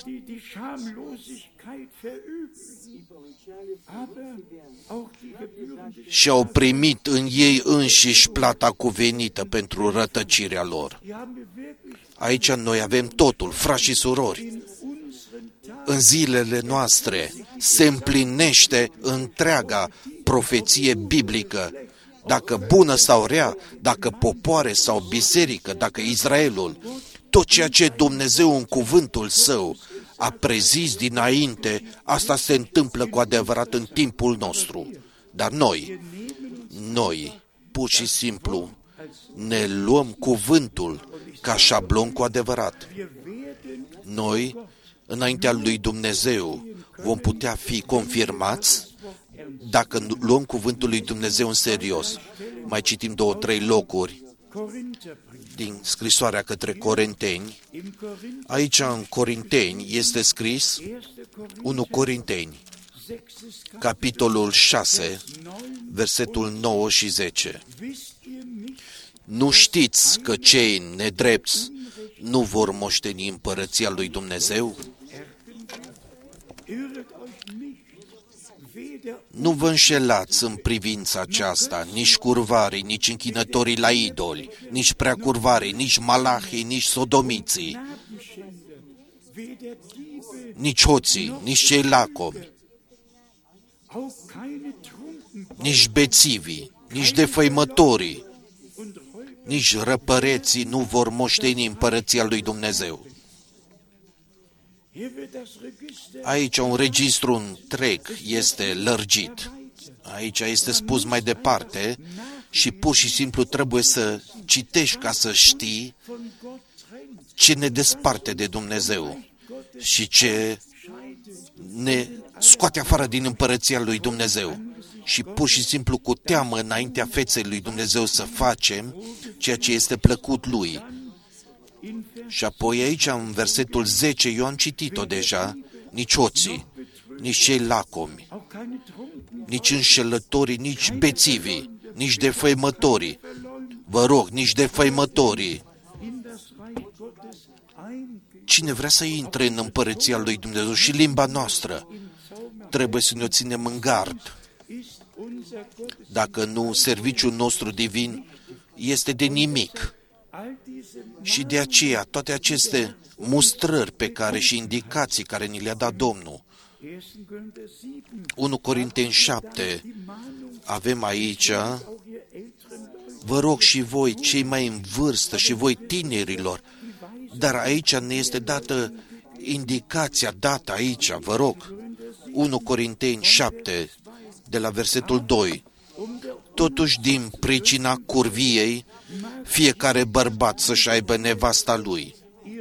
Și au primit în ei înșiși plata cuvenită pentru rătăcirea lor. Aici noi avem totul, frați și surori. În zilele noastre se împlinește întreaga profeție biblică. Dacă bună sau rea, dacă popoare sau biserică, dacă Israelul, tot ceea ce Dumnezeu în cuvântul Său a prezis dinainte, asta se întâmplă cu adevărat în timpul nostru. Dar noi, pur și simplu, ne luăm cuvântul ca șablon cu adevărat. Noi, înaintea lui Dumnezeu, vom putea fi confirmați dacă luăm cuvântul lui Dumnezeu în serios. Mai citim 2-3 locuri din scrisoarea către Corinteni. Aici în Corinteni este scris 1 Corinteni, capitolul 6, versetul 9 și 10. Nu știți că cei nedrepți nu vor moșteni împărăția lui Dumnezeu? Nu vă înșelați în privința aceasta, nici curvarii, nici închinătorii la idoli, nici preacurvarii, nici malahii, nici sodomiții, nici hoții, nici cei lacomi, nici bețivii, nici defăimătorii, nici răpăreții nu vor moșteni împărăția lui Dumnezeu. Aici un registru întreg este lărgit. Aici este spus mai departe și pur și simplu trebuie să citești ca să știi ce ne desparte de Dumnezeu și ce ne scoate afară din împărăția lui Dumnezeu. Și pur și simplu cu teamă înaintea feței lui Dumnezeu să facem ceea ce este plăcut lui. Și apoi aici, în versetul 10, eu am citit-o deja, nici hoții, nici cei lacomi, nici înșelătorii, nici bețivii, nici defăimătorii, vă rog, nici defăimătorii. Cine vrea să intre în împărăția lui Dumnezeu și limba noastră, trebuie să ne o ținem în gard. Dacă nu, serviciul nostru divin este de nimic. Și de aceea, toate aceste mustrări pe care și indicații care ni le-a dat Domnul, 1 Corinteni 7, avem aici, vă rog și voi, cei mai în vârstă și voi tinerilor, dar aici ne este dată indicația dată aici, vă rog, 1 Corinteni 7, de la versetul 2. Totuși, din pricina curviei, fiecare bărbat să-și aibă nevasta lui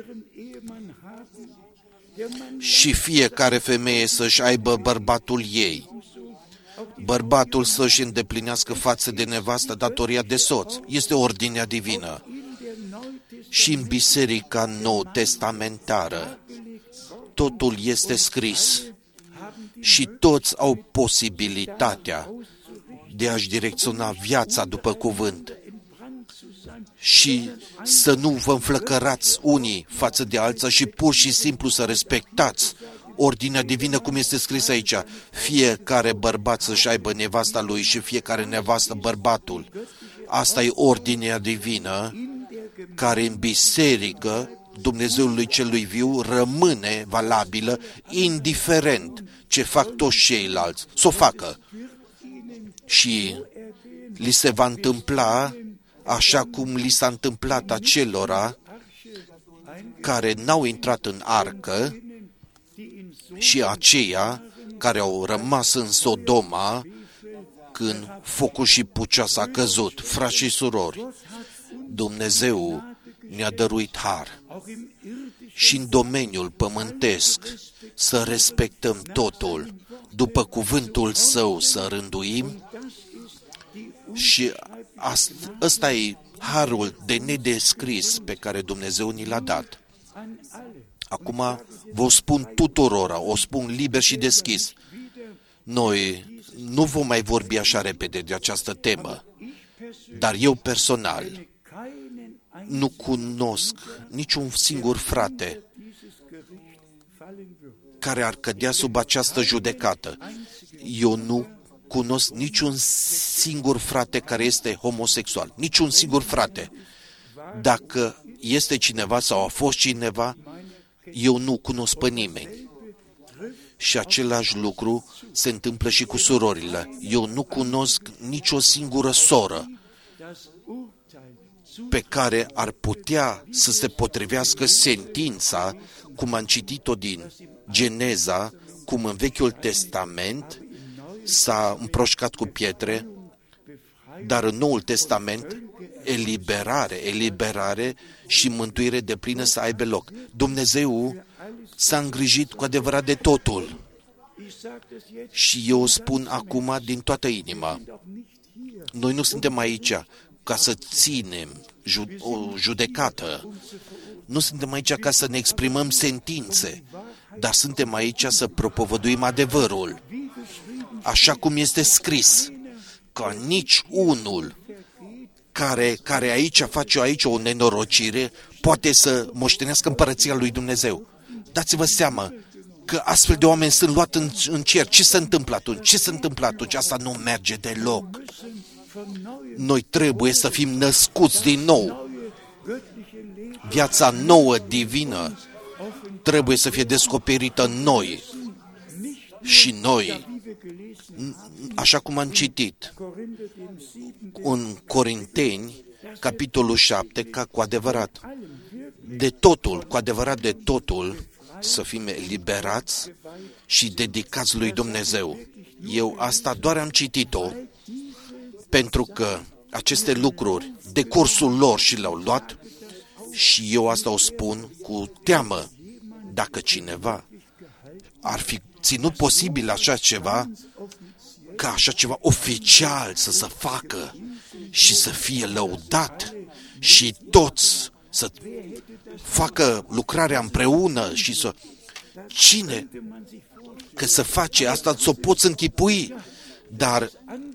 și fiecare femeie să-și aibă bărbatul ei. Bărbatul să-și îndeplinească față de nevastă datoria de soț. Este ordinea divină. Și în biserica nou-testamentară totul este scris și toți au posibilitatea de a-și direcționa viața după cuvânt și să nu vă înflăcărați unii față de alții și pur și simplu să respectați ordinea divină cum este scris aici. Fiecare bărbat să-și aibă nevasta lui și fiecare nevastă bărbatul. Asta e ordinea divină care în biserică Dumnezeului celui viu rămâne valabilă indiferent ce fac toți ceilalți. S-o facă. Și li se va întâmpla așa cum li s-a întâmplat acelora care n-au intrat în arcă și aceia care au rămas în Sodoma când focul și pucioasa a căzut. Frați și surori, Dumnezeu ne-a dăruit har și în domeniul pământesc să respectăm totul, după cuvântul Său să rânduim și ăsta e harul de nedescris pe care Dumnezeu ni l-a dat. Acum vă spun tuturora, o spun liber și deschis. Noi nu vom mai vorbi așa repede de această temă, dar eu personal nu cunosc niciun singur frate care ar cădea sub această judecată. Eu nu cunosc niciun singur frate care este homosexual. Niciun singur frate. Dacă este cineva sau a fost cineva, eu nu cunosc pe nimeni. Și același lucru se întâmplă și cu surorile. Eu nu cunosc nicio singură soră pe care ar putea să se potrivească sentința, cum am citit-o din Geneza, cum în Vechiul Testament s-a împroșcat cu pietre, dar în Noul Testament eliberare și mântuire deplină să aibă loc. Dumnezeu s-a îngrijit cu adevărat de totul. Și eu spun acum din toată inima, noi nu suntem aici ca să ținem o judecată, nu suntem aici ca să ne exprimăm sentințe, dar suntem aici să propovăduim adevărul, așa cum este scris, ca nici unul care aici face aici o nenorocire poate să moștenească împărăția lui Dumnezeu. Dați-vă seama că astfel de oameni sunt luați în cer. Ce se întâmplă atunci? Ce se întâmplă atunci? Asta nu merge deloc. Noi trebuie să fim născuți din nou. Viața nouă, divină, trebuie să fie descoperită în noi. Și noi, așa cum am citit în Corinteni, capitolul 7, ca cu adevărat, de totul, cu adevărat de totul, să fim eliberați și dedicați lui Dumnezeu. Eu asta doar am citit-o, pentru că aceste lucruri, decursul lor și le-au luat, și eu asta o spun cu teamă. Dacă cineva ar fi ținut posibil așa ceva, ca așa ceva oficial să se facă și să fie lăudat și toți să facă lucrarea împreună și să... Cine? Că să face asta, să o poți închipui, dar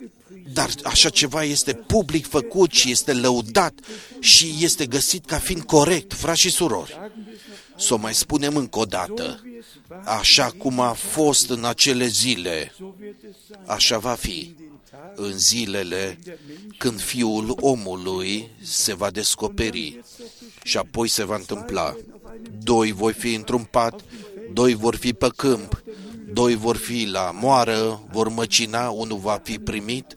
așa ceva este public făcut și este lăudat și este găsit ca fiind corect, frați și surori. Să o mai spunem încă o dată, așa cum a fost în acele zile, așa va fi în zilele când Fiul omului se va descoperi și apoi se va întâmpla. 2 voi fi într-un pat, 2 vor fi pe câmp, 2 vor fi la moară, vor măcina, unul va fi primit,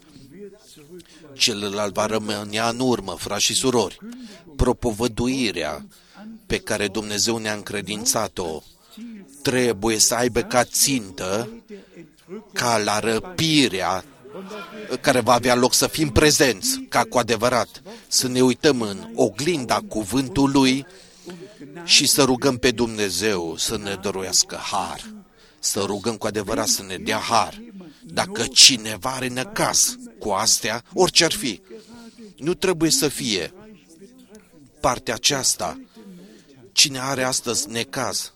celălalt va rămânea în urmă, frați și surori. Propovăduirea pe care Dumnezeu ne-a încredințat-o trebuie să aibă ca țintă ca la răpirea care va avea loc să fim prezenți, ca cu adevărat, să ne uităm în oglinda cuvântului și să rugăm pe Dumnezeu să ne dăruiască har, să rugăm cu adevărat să ne dea har. Dacă cineva are năcaz cu astea, orice ar fi, nu trebuie să fie partea aceasta. Cine are astăzi necaz,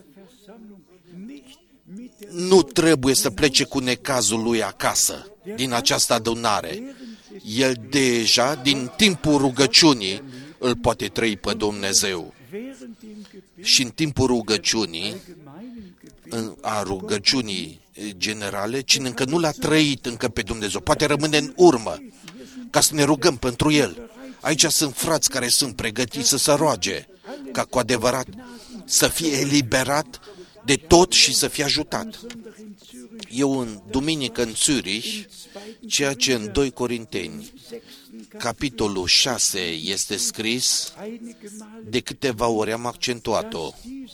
nu trebuie să plece cu necazul lui acasă, din această adunare. El deja, din timpul rugăciunii, îl poate trăi pe Dumnezeu. Și în timpul rugăciunii, a rugăciunii generale, cine încă nu l-a trăit încă pe Dumnezeu, poate rămâne în urmă, ca să ne rugăm pentru el. Aici sunt frați care sunt pregătiți să se roage, ca cu adevărat să fie eliberat de tot și să fie ajutat. Eu în duminică în Zurich, ceea ce în 2 Corinteni, capitolul 6 este scris, de câteva ori am accentuat-o,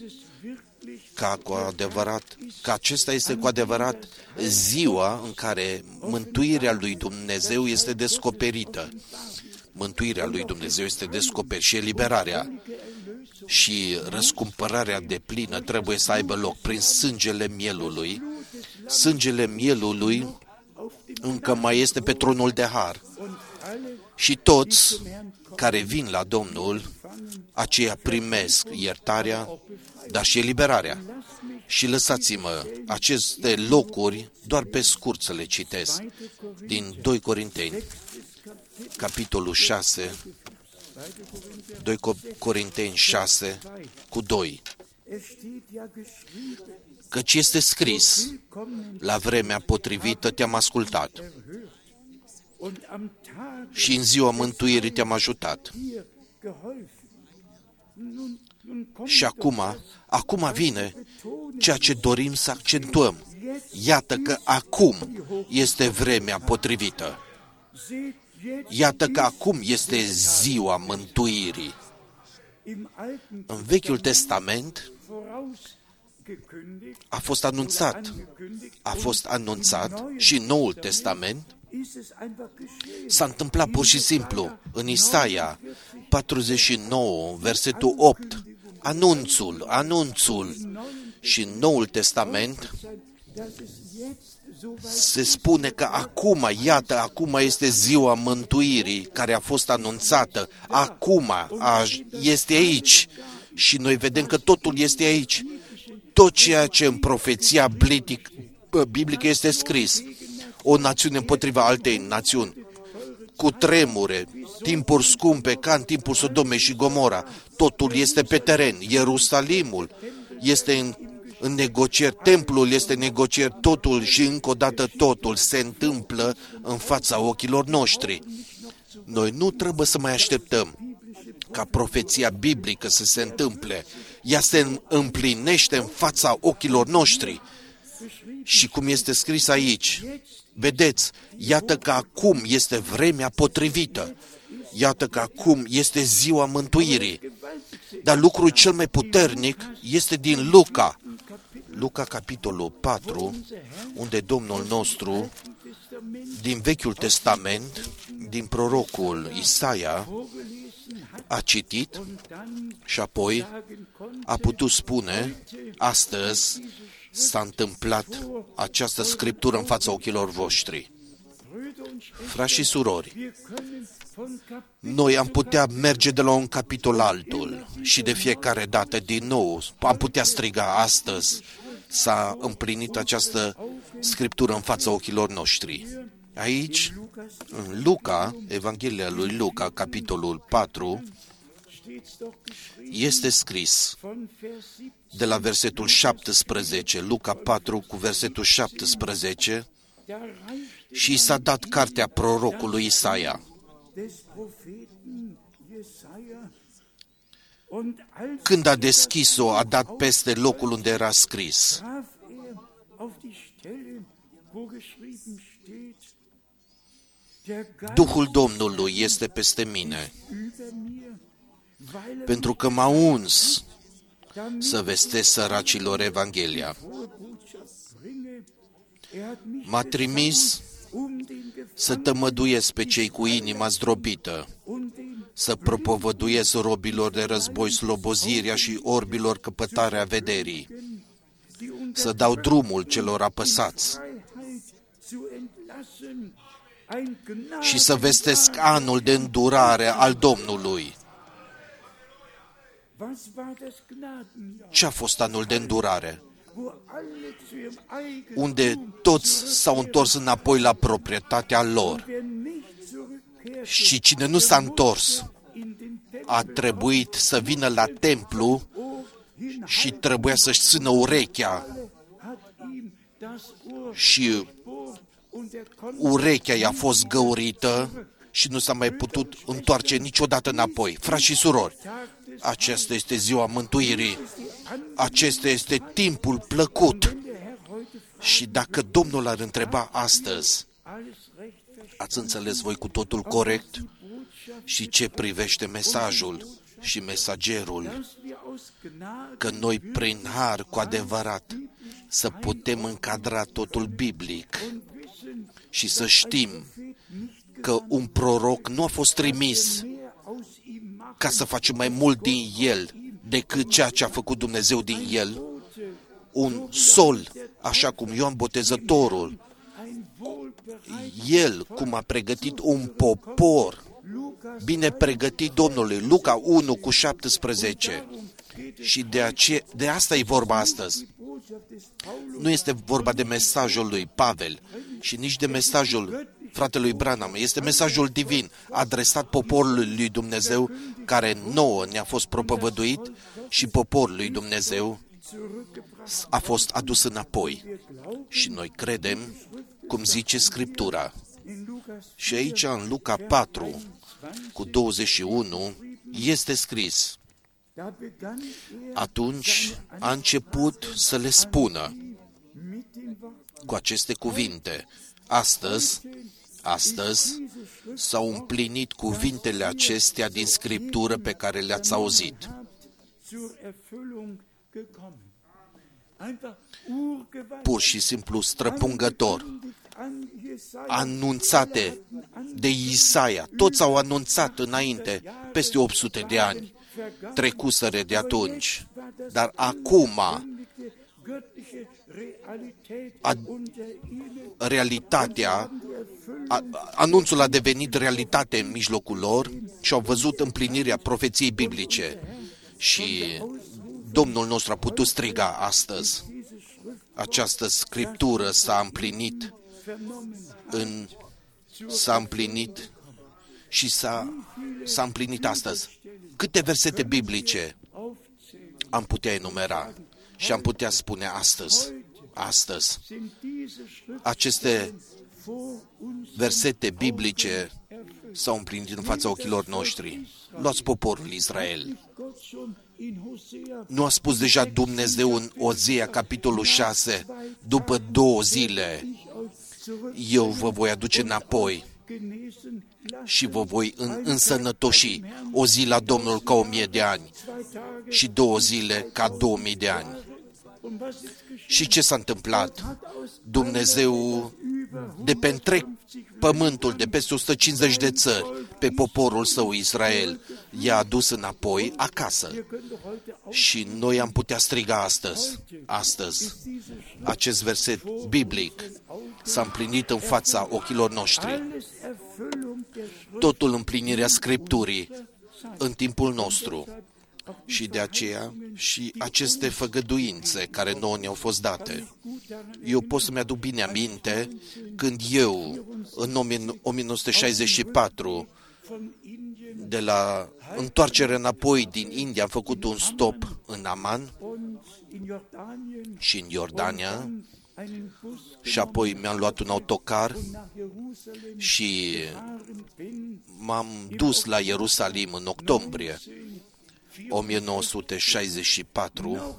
că acesta este cu adevărat ziua în care mântuirea lui Dumnezeu este descoperită. Mântuirea lui Dumnezeu este descoperită și eliberarea și răscumpărarea deplină trebuie să aibă loc prin sângele mielului. Sângele mielului încă mai este pe tronul de har. Și toți care vin la Domnul, aceia primesc iertarea, dar și eliberarea. Și lăsați-mă aceste locuri doar pe scurt să le citesc. Din 2 Corinteni, capitolul 6, 2 Corinteni 6 cu 2. Căci este scris, la vremea potrivită te-am ascultat și în ziua mântuirii te-am ajutat. Și acum vine ceea ce dorim să accentuăm. Iată că acum este vremea potrivită. Iată că acum este ziua mântuirii. În Vechiul Testament a fost anunțat și în Noul Testament s-a întâmplat pur și simplu. În Isaia 49, versetul 8, anunțul și în Noul Testament se spune că acum este ziua mântuirii care a fost anunțată. Acum este aici și noi vedem că totul este aici. Tot ceea ce în profeția biblică este scris. O națiune împotriva altei națiuni, cu tremure, timpuri scumpe ca în timpul Sodomei și Gomora. Totul este pe teren. Ierusalimul este în negocieri, templul este în negocieri, totul și încă o dată totul se întâmplă în fața ochilor noștri. Noi nu trebuie să mai așteptăm ca profeția biblică să se întâmple. Ea se împlinește în fața ochilor noștri. Și cum este scris aici, vedeți, iată că acum este vremea potrivită. Iată că acum este ziua mântuirii. Dar lucrul cel mai puternic este din Luca. Luca, capitolul 4, unde Domnul nostru, din Vechiul Testament, din prorocul Isaia, a citit și apoi a putut spune, astăzi s-a întâmplat această scriptură în fața ochilor voștri. Frați și surori, noi am putea merge de la un capitol altul și de fiecare dată din nou am putea striga astăzi s-a împlinit această scriptură în fața ochilor noștri. Aici, în Luca, Evanghelia lui Luca, capitolul 4, este scris de la versetul 17, Luca 4 cu versetul 17, și i s-a dat cartea prorocului Isaia. Când a deschis-o, a dat peste locul unde era scris. Duhul Domnului este peste mine, pentru că m-a uns să vestesc săracilor Evanghelia. M-a trimis să tămăduiesc pe cei cu inima zdrobită, să propovăduiesc robilor de război slobozirea și orbilor căpătarea vederii, să dau drumul celor apăsați și să vestesc anul de îndurare al Domnului. Ce a fost anul de îndurare? Unde toți s-au întors înapoi la proprietatea lor. Și cine nu s-a întors a trebuit să vină la templu și trebuia să-și țină urechea. Și urechea i-a fost găurită și nu s-a mai putut întoarce niciodată înapoi. Frați și surori, aceasta este ziua mântuirii. Acesta este timpul plăcut. Și dacă Domnul ar întreba astăzi, ați înțeles voi cu totul corect? Și ce privește mesajul și mesagerul, că noi prin har cu adevărat să putem încadra totul biblic și să știm că un proroc nu a fost trimis ca să facem mai mult din el decât ceea ce a făcut Dumnezeu din el. Un sol, așa cum Ioan Botezătorul, el cum a pregătit un popor bine pregătit Domnului. Luca 1:17. Și de asta e vorba astăzi. Nu este vorba de mesajul lui Pavel și nici de mesajul fratelui Branham. Este mesajul divin adresat poporului lui Dumnezeu, care nouă ne-a fost propovăduit și poporul lui Dumnezeu a fost adus înapoi. Și noi credem, cum zice Scriptura. Și aici în Luca 4:21 este scris: atunci a început să le spună cu aceste cuvinte: astăzi s-au împlinit cuvintele acestea din Scriptură pe care le-ați auzit. Pur și simplu străpungător, anunțate de Isaia. Toți au anunțat înainte, peste 800 de ani trecuseră de atunci. Dar acum realitatea, anunțul a devenit realitate în mijlocul lor și au văzut împlinirea profeției biblice. Și Domnul nostru a putut striga astăzi: această Scriptură s-a împlinit și s-a împlinit astăzi. Câte versete biblice am putea enumera și am putea spune astăzi, aceste versete biblice s-au împlinit în fața ochilor noștri. Luați poporul Israel. Nu a spus deja Dumnezeu în Ozea, capitolul 6, după 2 zile, eu vă voi aduce înapoi și vă voi însănătoși, o zi la Domnul ca 1000 de ani și 2 zile ca 2000 de ani. Și ce s-a întâmplat? Dumnezeu de pe întreg pământul, de peste 150 de țări, pe poporul său Israel, i-a adus înapoi acasă. Și noi am putea striga astăzi, acest verset biblic s-a împlinit în fața ochilor noștri. Totul împlinirea Scripturii în timpul nostru. Și de aceea și aceste făgăduințe care nouă ne-au fost date. Eu pot să-mi aduc bine aminte când eu, în 1964, de la întoarcere înapoi din India, am făcut un stop în Amman și în Iordania și apoi mi-am luat un autocar și m-am dus la Ierusalim în octombrie 1964.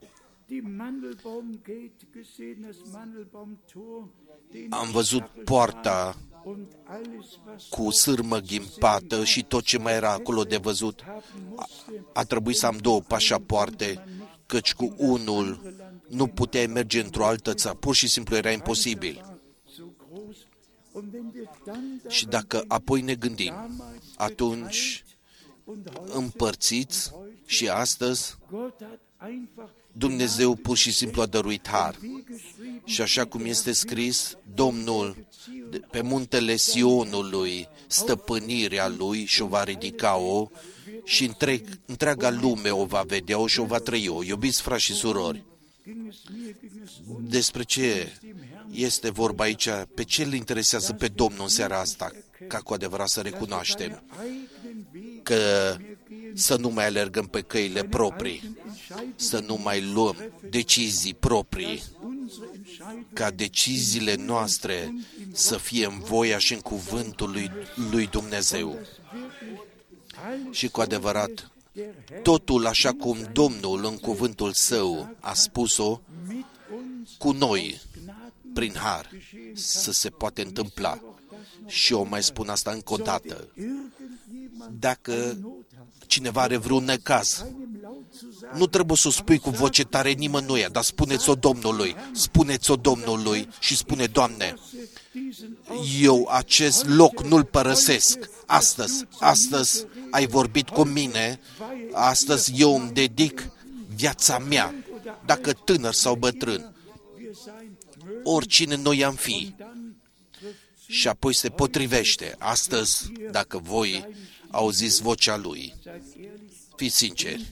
Am văzut poarta cu sârmă ghimpată și tot ce mai era acolo de văzut. A trebuit să am 2 pașapoarte, căci cu unul nu puteai merge într-o altă țară. Pur și simplu era imposibil. Și dacă apoi ne gândim, atunci împărțiți și astăzi Dumnezeu pur și simplu a dăruit har. Și așa cum este scris, Domnul pe muntele Sionului, stăpânirea Lui și-o va ridica-o și întreaga lume o va vedea și o va trăi. Iubiți frați și surori, despre ce este vorba aici, pe ce îl interesează pe Domnul în seara asta, ca cu adevărat să recunoaștem că să nu mai alergăm pe căile proprii, să nu mai luăm decizii proprii, ca deciziile noastre să fie în voia și în cuvântul lui Dumnezeu. Și cu adevărat, totul așa cum Domnul în cuvântul Său a spus-o, cu noi, prin har, să se poate întâmpla. Și eu mai spun asta încă o dată. Dacă cineva are vreun necaz, nu trebuie să o spui cu voce tare nimănuia, dar spuneți-o Domnului, spuneți-o Domnului și spune, Doamne, eu acest loc nu-l părăsesc. Astăzi ai vorbit cu mine, astăzi eu îmi dedic viața mea, dacă tânăr sau bătrân, oricine noi am fi. Și apoi se potrivește. Astăzi, dacă voi auziți vocea Lui, fiți sinceri,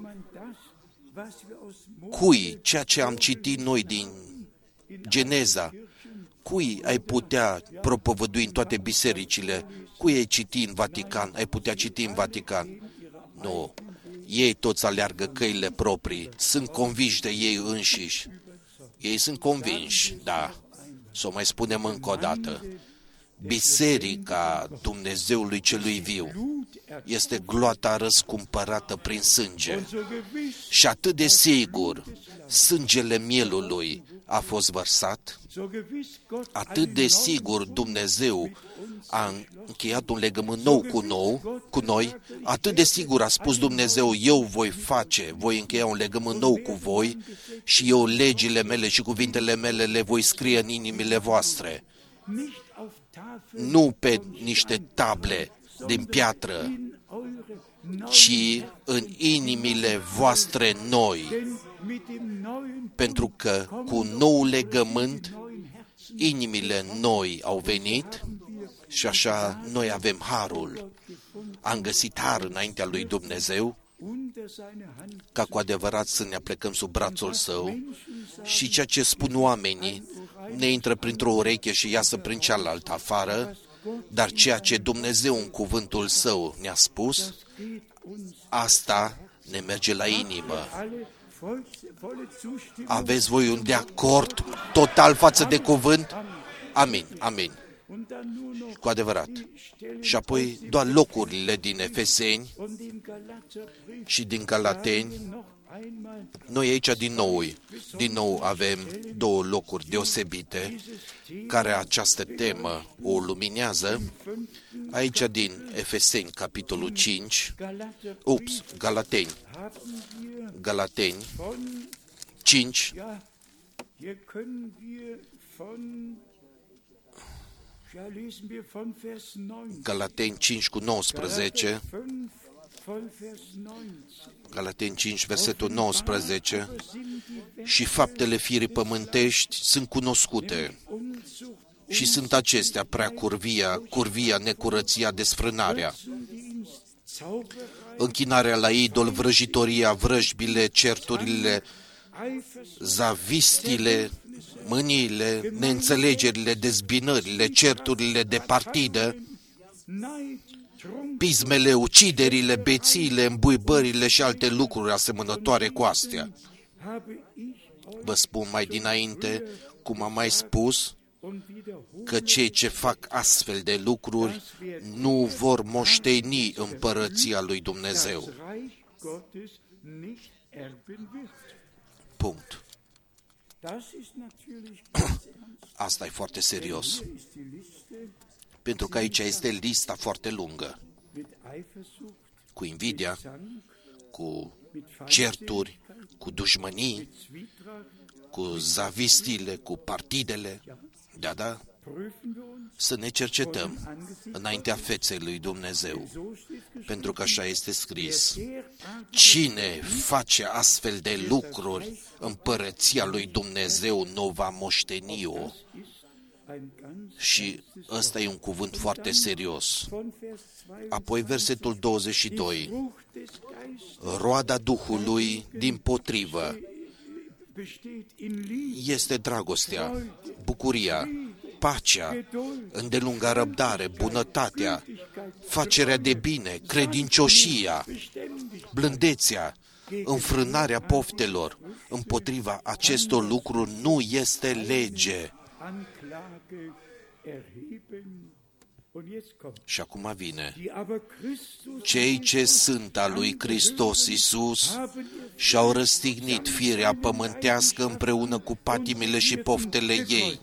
cui ceea ce am citit noi din Geneza, cui ai putea propovădui în toate bisericile, cui ai citi în Vatican, ai putea citi în Vatican? Nu. Ei toți aleargă căile proprii, sunt convinși de ei înșiși. Ei sunt convinși, da. Să o mai spunem încă o dată. Biserica Dumnezeului celui viu este gloata răscumpărată prin sânge. Și atât de sigur, sângele mielului a fost vărsat, atât de sigur Dumnezeu a încheiat un legământ nou cu noi, atât de sigur a spus Dumnezeu, eu voi încheia un legământ nou cu voi și eu legile mele și cuvintele mele le voi scrie în inimile voastre. Nu pe niște table din piatră, ci în inimile voastre noi, pentru că cu nou legământ inimile noi au venit și așa noi avem harul. Am găsit har înaintea lui Dumnezeu, ca cu adevărat să ne aplecăm sub brațul Său și ceea ce spun oamenii ne intră printr-o ureche și iasă prin cealaltă afară, dar ceea ce Dumnezeu în cuvântul Său ne-a spus, asta ne merge la inimă. Aveți voi un de acord total față de cuvânt? Amin, amin. Cu adevărat. Și apoi doar locurile din Efeseni și din Galateni. Noi aici din nou avem două locuri deosebite care această temă o luminează. Aici din Efeseni, capitolul 5, Galateni 5, Galateni 5 cu 19, Galateni 5, versetul 19, și faptele firii pământești sunt cunoscute și sunt acestea: prea curvia, necurăția, desfrânarea, închinarea la idol, vrăjitoria, vrăjbile, certurile, zavistile, mâniile, neînțelegerile, dezbinările, certurile de partidă, pismele, uciderile, bețiile, îmbuibările și alte lucruri asemănătoare cu astea. Vă spun mai dinainte, cum am mai spus, că cei ce fac astfel de lucruri nu vor moșteni împărăția lui Dumnezeu. Punct. Asta e foarte serios. Pentru că aici este lista foarte lungă. Cu invidia, cu certuri, cu dușmănii, cu zavistile, cu partidele. Da, să ne cercetăm înaintea feței lui Dumnezeu, pentru că așa este scris: cine face astfel de lucruri, împărăția lui Dumnezeu nu va moșteni-o. Și ăsta e un cuvânt foarte serios. Apoi versetul 22. Roada Duhului, dimpotrivă, este dragostea, bucuria, pacea, îndelunga răbdare, bunătatea, facerea de bine, credincioșia, blândețea, înfrânarea poftelor. Împotriva acestor lucruri nu este lege. Și acum vine. Cei ce sunt al lui Hristos Iisus și-au răstignit firea pământească împreună cu patimile și poftele ei.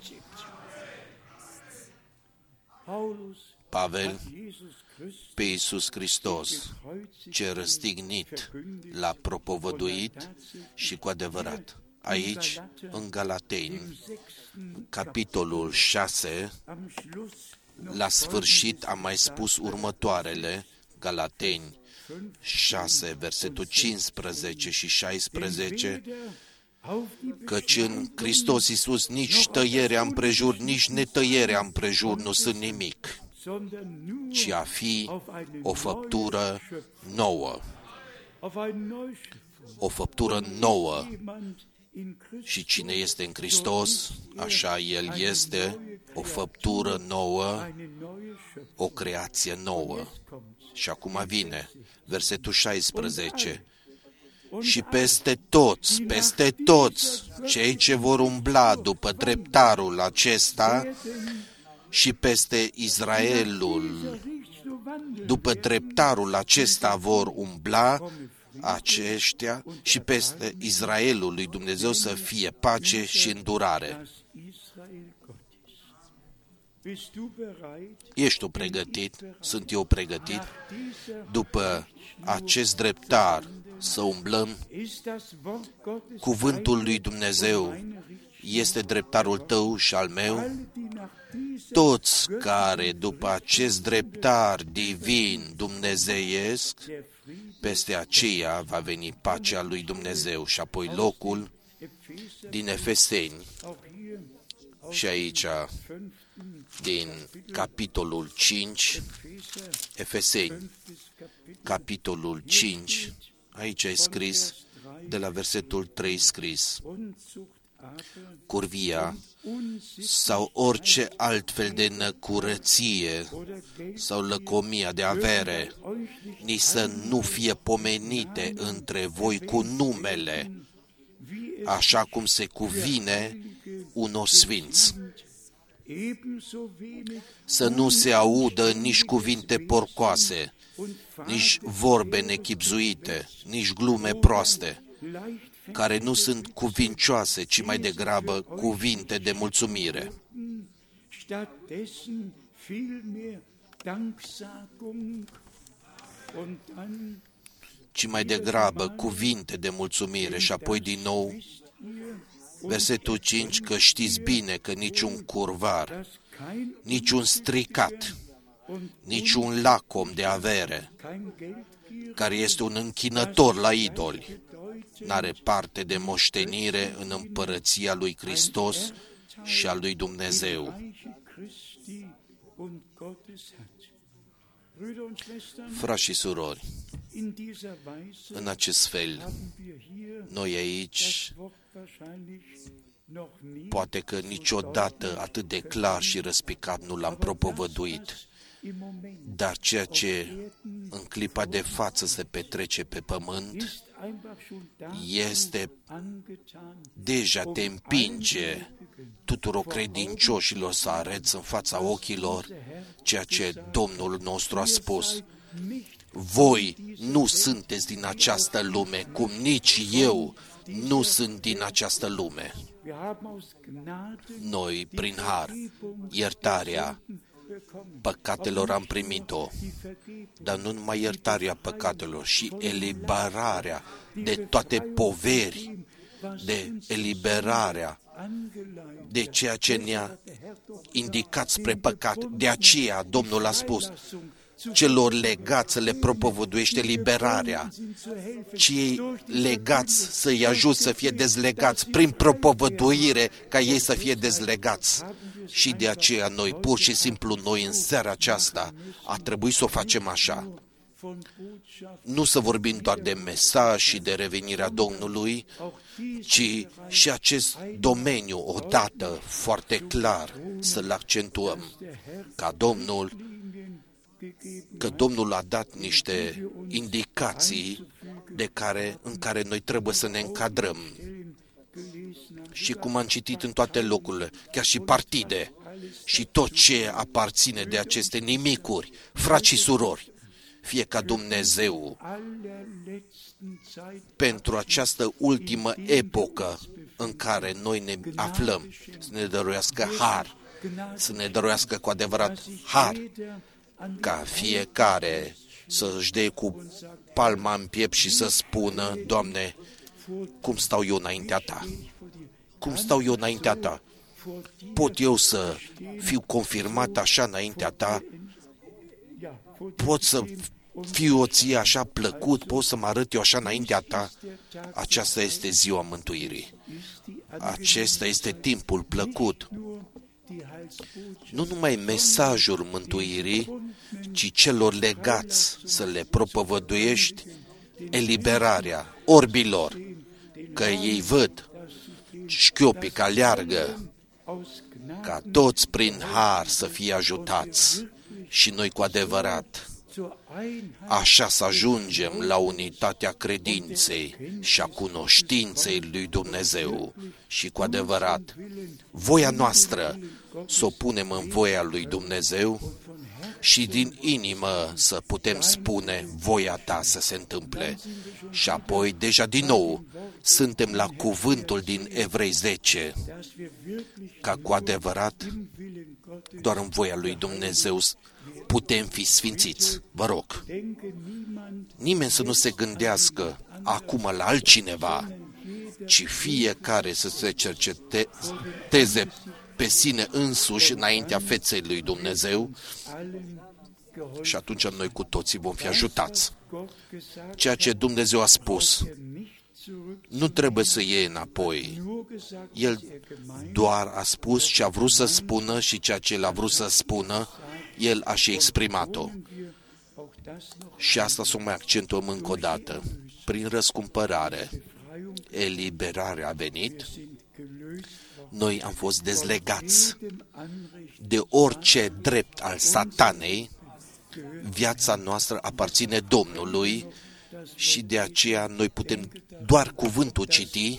Pavel, pe Iisus Hristos, ce răstignit l-a propovăduit și cu adevărat. Aici, în Galateni, capitolul 6, la sfârșit am mai spus următoarele, Galateni 6, versetul 15 și 16, căci în Hristos Iisus nici tăierea împrejur, nici netăierea împrejur nu sunt nimic, ci a fi o făptură nouă. O făptură nouă. Și cine este în Hristos, așa El este o făptură nouă, o creație nouă. Și acum vine versetul 16. Și peste toți, cei ce vor umbla după dreptarul acesta și peste Israelul, după dreptarul acesta vor umbla aceștia și peste Israelul lui Dumnezeu să fie pace și îndurare. Ești tu pregătit? Sunt eu pregătit? După acest dreptar să umblăm? Cuvântul lui Dumnezeu este dreptarul tău și al meu? Toți care după acest dreptar divin dumnezeiesc, peste aceea va veni pacea lui Dumnezeu. Și apoi locul din Efeseni, și aici din capitolul 5, Efeseni, capitolul 5, aici e scris, de la versetul 3 scris, curvia sau orice altfel de necurăție sau lăcomia de avere, nici să nu fie pomenite între voi cu numele, așa cum se cuvine unor sfinți. Să nu se audă nici cuvinte porcoase, nici vorbe nechibzuite, nici glume proaste, care nu sunt cuvincioase, ci mai degrabă cuvinte de mulțumire. Ci mai degrabă cuvinte de mulțumire. Și apoi din nou, versetul 5, că știți bine că niciun curvar, niciun stricat, niciun lacom de avere, care este un închinător la idoli, n-are parte de moștenire în împărăția lui Hristos și a lui Dumnezeu. Frați și surori, în acest fel, noi aici, poate că niciodată atât de clar și răspicat nu l-am propovăduit, dar ceea ce în clipa de față se petrece pe pământ este deja te împinge tuturor credincioșilor să arăți în fața ochilor ceea ce Domnul nostru a spus. Voi nu sunteți din această lume, cum nici eu nu sunt din această lume. Noi, prin har, iertarea păcatelor am primit-o, dar nu numai iertarea păcatelor, și eliberarea de toate poveri, de eliberarea de ceea ce ne-a indicat spre păcat. De aceea Domnul a spus, celor legați să le propovăduiește liberarea, cei legați să-i ajut să fie dezlegați prin propovăduire ca ei să fie dezlegați. Și de aceea noi, pur și simplu noi în seara aceasta, a trebuit să o facem așa. Nu să vorbim doar de mesaj și de revenirea Domnului, ci și acest domeniu odată foarte clar să-l accentuăm, că Domnul a dat niște indicații în care noi trebuie să ne încadrăm. Și cum am citit în toate locurile, chiar și partide, și tot ce aparține de aceste nimicuri, frați și surori, fie ca Dumnezeu pentru această ultimă epocă în care noi ne aflăm, să ne dăruiască har, să ne dăruiască cu adevărat har, ca fiecare să-și dea cu palma în piept și să spună, Doamne, cum stau eu înaintea Ta? Cum stau eu înaintea Ta? Pot eu să fiu confirmat așa înaintea Ta? Pot să fiu ție așa plăcut? Pot să mă arăt eu așa înaintea Ta? Aceasta este ziua mântuirii. Acesta este timpul plăcut. Nu numai mesajul mântuirii, ci celor legați să le propovăduiești eliberarea orbilor, că ei văd șchiopii că aleargă, ca toți prin har să fie ajutați și noi cu adevărat așa să ajungem la unitatea credinței și a cunoștinței lui Dumnezeu și cu adevărat voia noastră să o punem în voia lui Dumnezeu și din inimă să putem spune voia Ta să se întâmple. Și apoi, deja din nou, suntem la cuvântul din Evrei 10, ca cu adevărat doar în voia lui Dumnezeu putem fi sfințiți. Vă rog, nimeni să nu se gândească acum la altcineva, ci fiecare să se cerceteze pe sine însuși înaintea feței lui Dumnezeu și atunci noi cu toții vom fi ajutați. Ceea ce Dumnezeu a spus nu trebuie să iei înapoi. El doar a spus ce a vrut să spună și ceea ce El a vrut să spună, El a și exprimat-o. Și asta să o mai accentuăm încă o dată. Prin răscumpărare, eliberarea a venit, noi am fost dezlegați de orice drept al satanei, viața noastră aparține Domnului și de aceea noi putem doar cuvântul citi.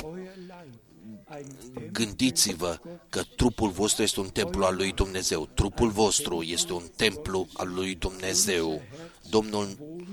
Gândiți-vă că trupul vostru este un templu al lui Dumnezeu. Trupul vostru este un templu al lui Dumnezeu. Domnul,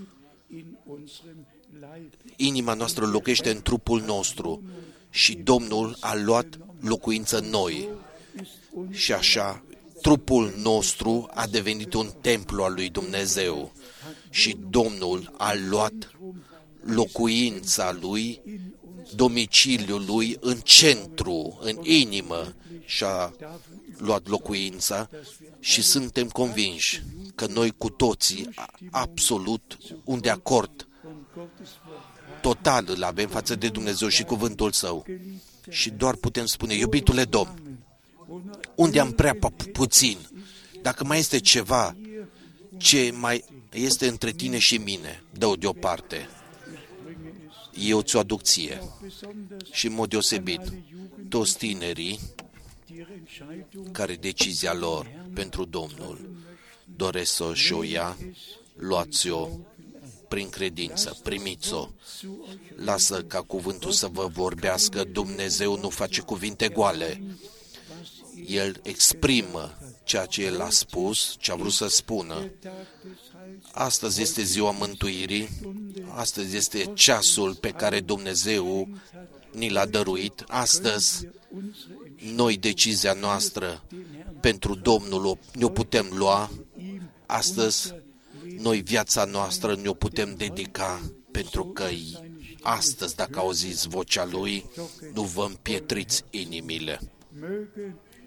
inima noastră locuiește în trupul nostru și Domnul a luat locuință în noi. Și așa, trupul nostru a devenit un templu al lui Dumnezeu și Domnul a luat locuința Lui, domiciliul Lui în centru, în inimă și-a luat locuința și suntem convinși că noi cu toții absolut un de acord total îl avem față de Dumnezeu și cuvântul Său. Și doar putem spune, iubitule Domn, unde am prea puțin, dacă mai este ceva ce mai este între tine și mine, dă-o deoparte. Eu ți-o aduc ție. Și în mod deosebit, toți tinerii care decizia lor pentru Domnul doresc să o ia, luați-o prin credință, primiți-o. Lasă ca cuvântul să vă vorbească. Dumnezeu nu face cuvinte goale. El exprimă ceea ce El a spus, ce a vrut să spună. Astăzi este ziua mântuirii, astăzi este ceasul pe care Dumnezeu ni l-a dăruit. Astăzi, noi decizia noastră pentru Domnul ne-o putem lua. Astăzi, noi viața noastră ne-o putem dedica pentru că astăzi, dacă auziți vocea Lui, nu vă împietriți inimile.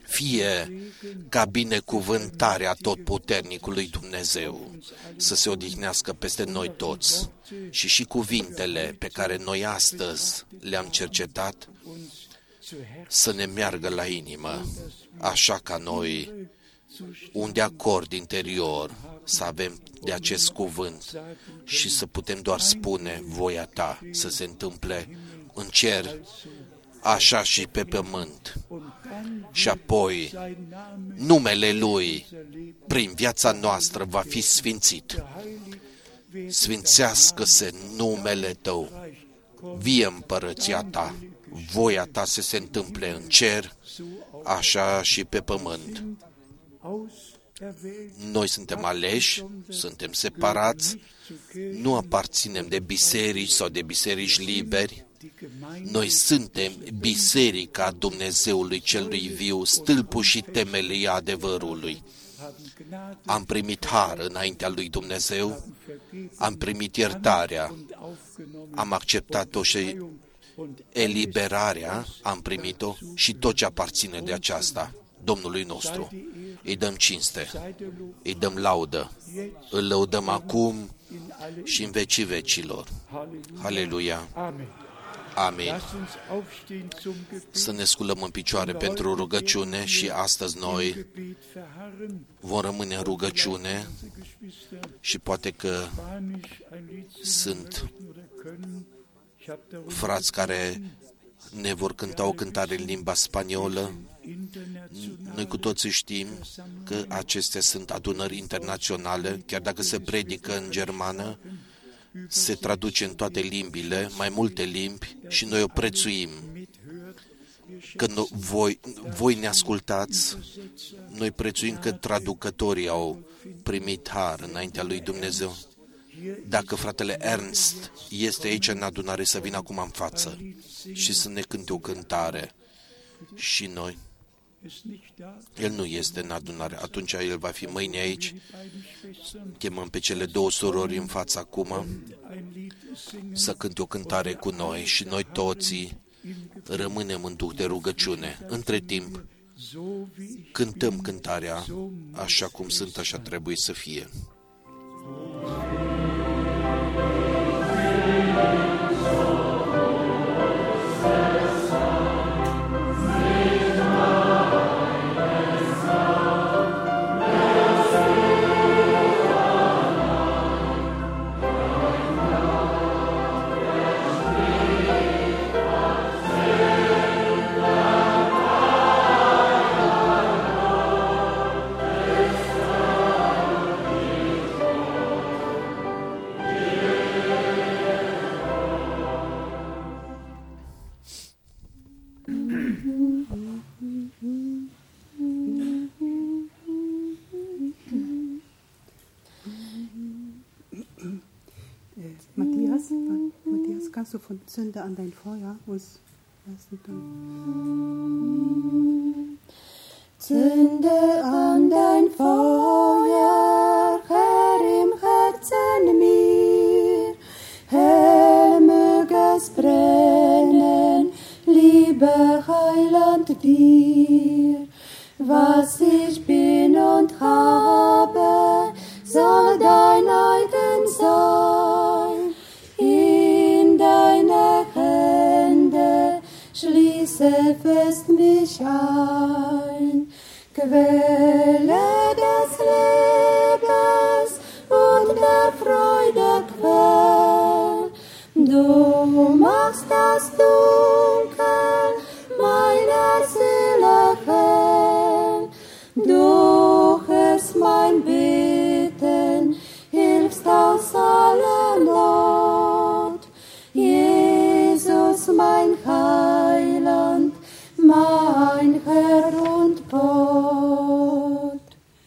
fie ca binecuvântarea Totputernicului Dumnezeu să se odihnească peste noi toți și cuvintele pe care noi astăzi le-am cercetat să ne meargă la inimă, așa ca noi un de acord interior să avem de acest cuvânt și să putem doar spune voia ta să se întâmple în cer, așa și pe pământ. Și apoi numele Lui prin viața noastră va fi sfințit. Sfințească-se numele Tău, vie împărăția Ta, voia Ta să se întâmple în cer, așa și pe pământ. Noi suntem aleși, suntem separați, nu aparținem de biserici sau de biserici liberi. Noi suntem biserica Dumnezeului celui viu, stâlpul și temelia adevărului. Am primit har înaintea lui Dumnezeu, am primit iertarea, am acceptat-o și eliberarea, am primit-o și tot ce aparține de aceasta Domnului nostru. Îi dăm cinste, îi dăm laudă, îl lăudăm acum și în vecii vecilor. Haleluia! Amin. Să ne sculăm în picioare pentru rugăciune și astăzi noi vom rămâne în rugăciune și poate că sunt frați care ne vor cânta o cântare în limba spaniolă. Noi cu toții știm că acestea sunt adunări internaționale, chiar dacă se predică în germană, se traduce în toate limbile, mai multe limbi, și noi o prețuim. Când voi ne ascultați, noi prețuim că traducătorii au primit har înaintea lui Dumnezeu. Dacă fratele Ernst este aici în adunare, să vină acum în față și să ne cânte o cântare. Și noi, el nu este în adunare, atunci el va fi mâine aici. Chemăm pe cele două surori în față acum să cânte o cântare cu noi și noi toții rămânem în duh de rugăciune. Între timp, cântăm cântarea așa cum sunt, așa trebuie să fie. Kannst du von Zünde an dein Feuer? Zünde an dein Feuer, Herr, im Herzen mir, hell möge es brennen, liebe Heiland dir. Was ich bin und habe, soll dein eigen sein. Deine Hände schließe fest mich ein, Quelle des Lebens und der Freude Quell. Du machst das Dunkel meiner Seele hell, durch mein Beten hilfst aus aller Not. Jesus, mein Heiland, mein Herr und Brot.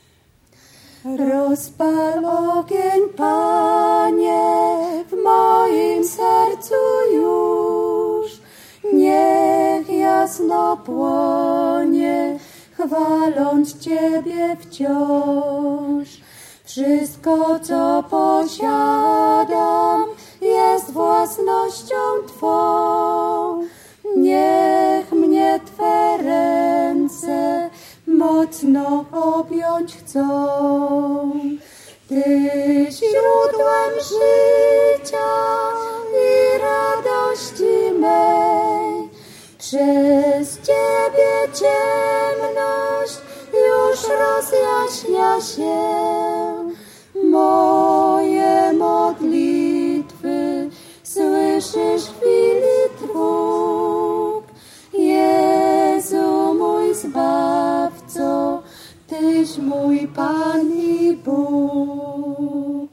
Rozpal ogień, Panie, w moim sercu już. Niech jasno płonie, chwaląc Ciebie wciąż. Wszystko, co posiadam, jest własnością Twą. Niech mnie Twe ręce mocno objąć chcą. Ty źródłem życia i radości mej, przez Ciebie ciemność już rozjaśnia się. Moje modlitwy słyszysz w chwili trud. Jezu mój Zbawco, Tyś mój Pan i Bóg.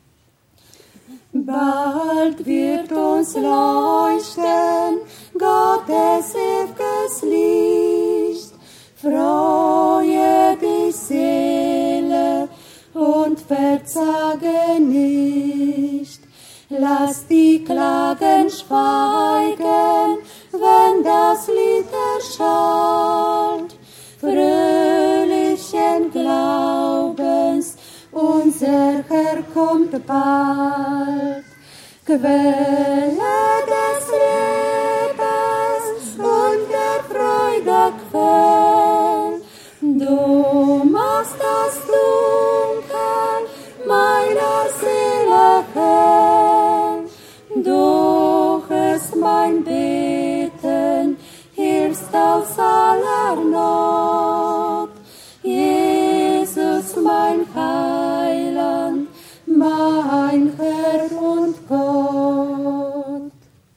Bald wird uns leuchten Gottes ewiges Licht. Freue dich, Seele, und verzage nicht. Lass die Klagen schweigen, wenn das Lied erschallt. Fröhlichen Glaubens, unser Herr kommt bald. Quelle des Lebens und der Freude Quell, du machst das Dunkel meiner Seele hell. Du hörst mein Beten, hilfst aus aller Not. Jesus, mein Heiland, mein Herr und Gott.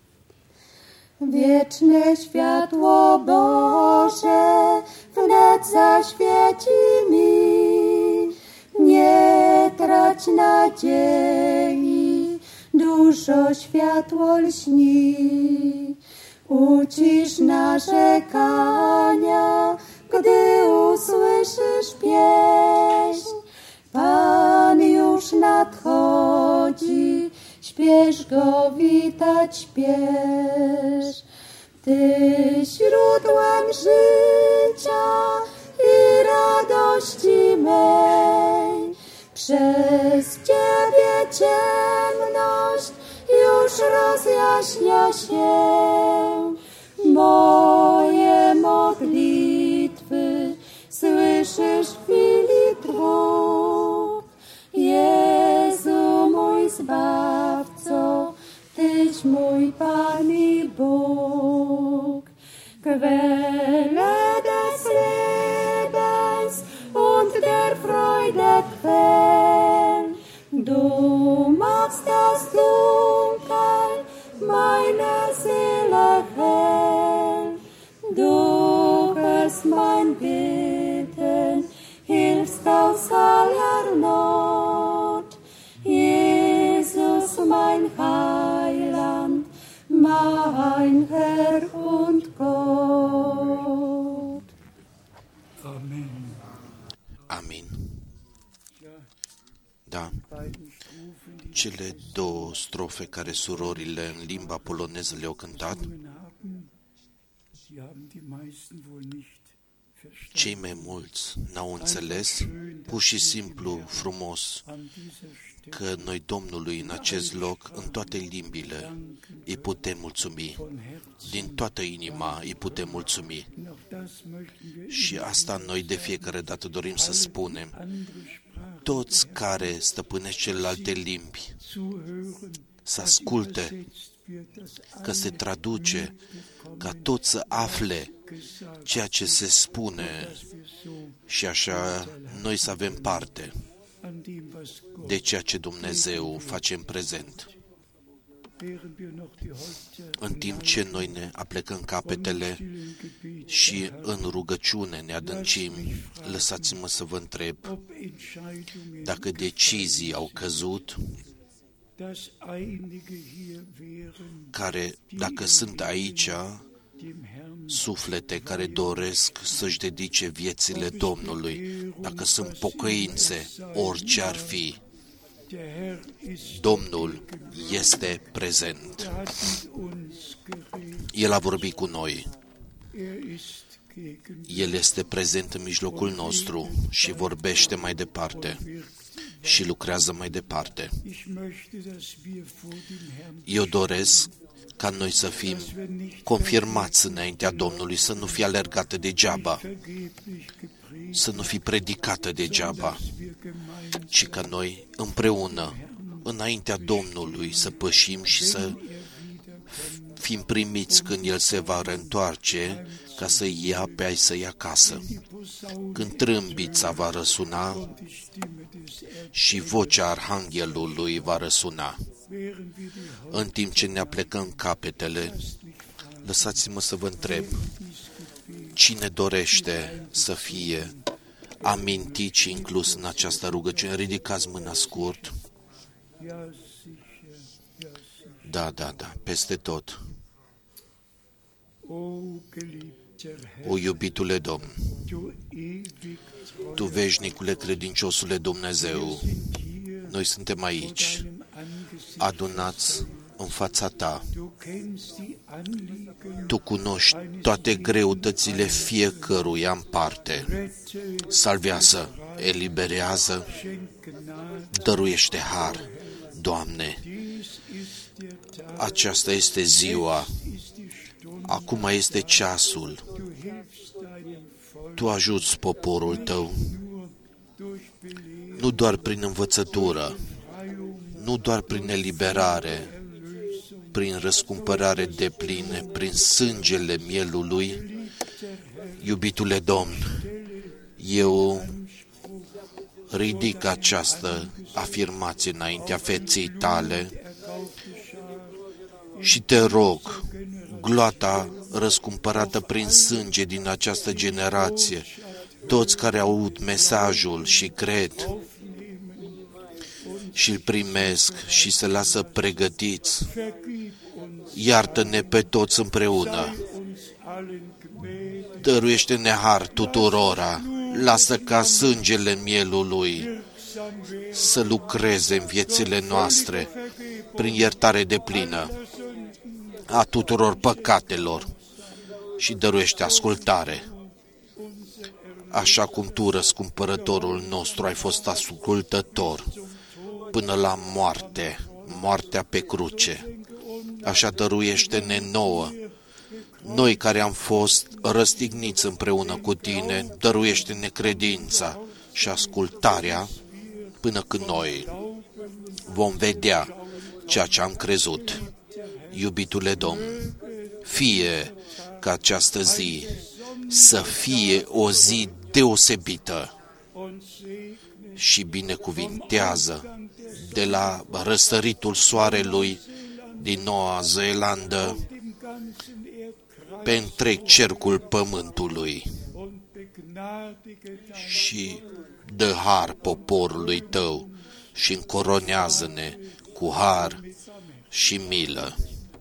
Wieczne światło Boże wnet zaświeci mi. Nie trać nadziei, duszo światło lśni. Ucisz narzekania, gdy usłyszysz pieśń. Pan już nadchodzi, śpiesz go witać, śpiesz. Ty źródłem życia i radości mej, przez Ciebie ciemność już rozjaśnia się. Moje modlitwy słyszysz w chwili trud. Jezu mój Zbawco, Tyś mój Pan i Bóg. Quelle des Lebens und der Freude Quell, du machst das Dunkel meiner Seele hell. Du hörst mein Beten, hilfst aus aller Not. Jesus, mein Heiland, mein Herr und Gott. Amen. Amin. Da. Cele două strofe care surorile în limba poloneză le-au cântat, cei mai mulți n-au înțeles, pur și simplu frumos, că noi Domnului în acest loc, în toate limbile, îi putem mulțumi. Din toată inima îi putem mulțumi. Și asta noi de fiecare dată dorim să spunem. Toți care stăpânesc celelalte limbi, să asculte, că se traduce, ca toți să afle ceea ce se spune și așa noi să avem parte de ceea ce Dumnezeu face în prezent. În timp ce noi ne aplecăm capetele și în rugăciune ne adâncim, lăsați-mă să vă întreb dacă decizii au căzut, care, dacă sunt aici, suflete care doresc să-și dedice viețile Domnului, dacă sunt pocăințe, orice ar fi, Domnul este prezent. El a vorbit cu noi. El este prezent în mijlocul nostru și vorbește mai departe. și lucrează mai departe. Eu doresc ca noi să fim confirmați înaintea Domnului, să nu fie alergată degeaba, să nu fie predicată degeaba, ci ca noi împreună, înaintea Domnului, să pășim și să fim primiți când El se va reîntoarce, ca să-i ia pe ai să-i acasă. Când trâmbița va răsuna și vocea Arhanghelului va răsuna. În timp ce ne aplecăm capetele, lăsați-mă să vă întreb, cine dorește să fie amintit și inclus în această rugăciune? Ridicați mâna scurt. Da, peste tot. O, iubitule Domn, Tu, veșnicule credinciosule Dumnezeu, noi suntem aici, adunați în fața Ta. Tu cunoști toate greutățile fiecăruia în parte. Salvează, eliberează, dăruiește har, Doamne. Aceasta este ziua, acum este ceasul. Tu ajuți poporul Tău, nu doar prin învățătură, nu doar prin eliberare, prin răscumpărare deplină, prin sângele mielului. Iubitule Domn, eu ridic această afirmație înaintea feței Tale și Te rog, gloata răscumpărată prin sânge din această generație, toți care aud mesajul și cred și îl primesc și se lasă pregătiți, iartă-ne pe toți împreună, dăruiește-ne har tuturora, lasă ca sângele mielului să lucreze în viețile noastre prin iertare deplină a tuturor păcatelor și dăruiește ascultare. Așa cum Tu, răscumpărătorul nostru, ai fost ascultător până la moarte, moartea pe cruce, așa dăruiește-ne nouă, noi care am fost răstigniți împreună cu Tine, dăruiește-ne credința și ascultarea până când noi vom vedea ceea ce am crezut. Iubitule Domn, fie ca această zi să fie o zi deosebită și binecuvintează de la răsăritul soarelui din Noua Zeelandă pe întreg cercul pământului și dă har poporului Tău și încoronează-ne cu har și milă.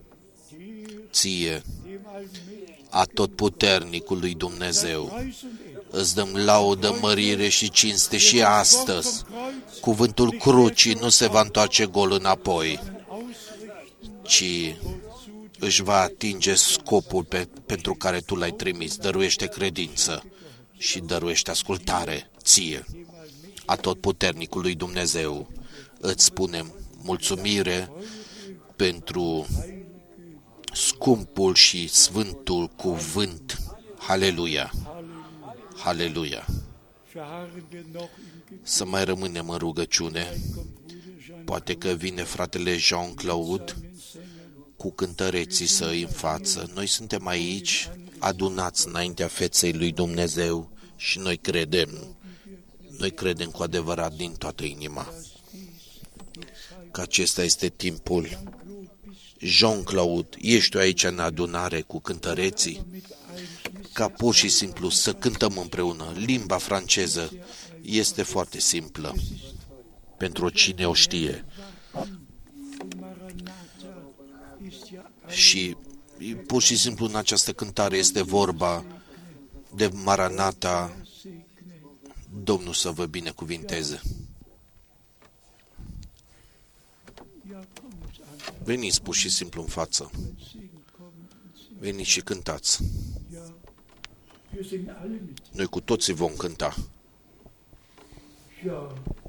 Ție, Atotputernicului Dumnezeu, îți dăm laudă, mărire și cinste și astăzi. Cuvântul crucii nu se va întoarce gol înapoi, ci își va atinge scopul pentru care Tu l-ai trimis. Dăruiește credință și dăruiește ascultare Ție, Atotputernicului Dumnezeu. Îți spunem mulțumire pentru scumpul și sfântul cuvânt. Haleluia! Haleluia! Să mai rămânem în rugăciune. Poate că vine fratele Jean-Claude cu cântăreții săi în față. Noi suntem aici, adunați înaintea feței lui Dumnezeu și noi credem cu adevărat din toată inima că acesta este timpul. Jean-Claude, ești tu aici în adunare cu cântăreții? Ca pur și simplu să cântăm împreună. Limba franceză este foarte simplă pentru cine o știe. Și pur și simplu în această cântare este vorba de Maranata. Domnul să vă binecuvinteze. Veniți pur și simplu în față. Veniți și cântați. Noi cu toții vom cânta.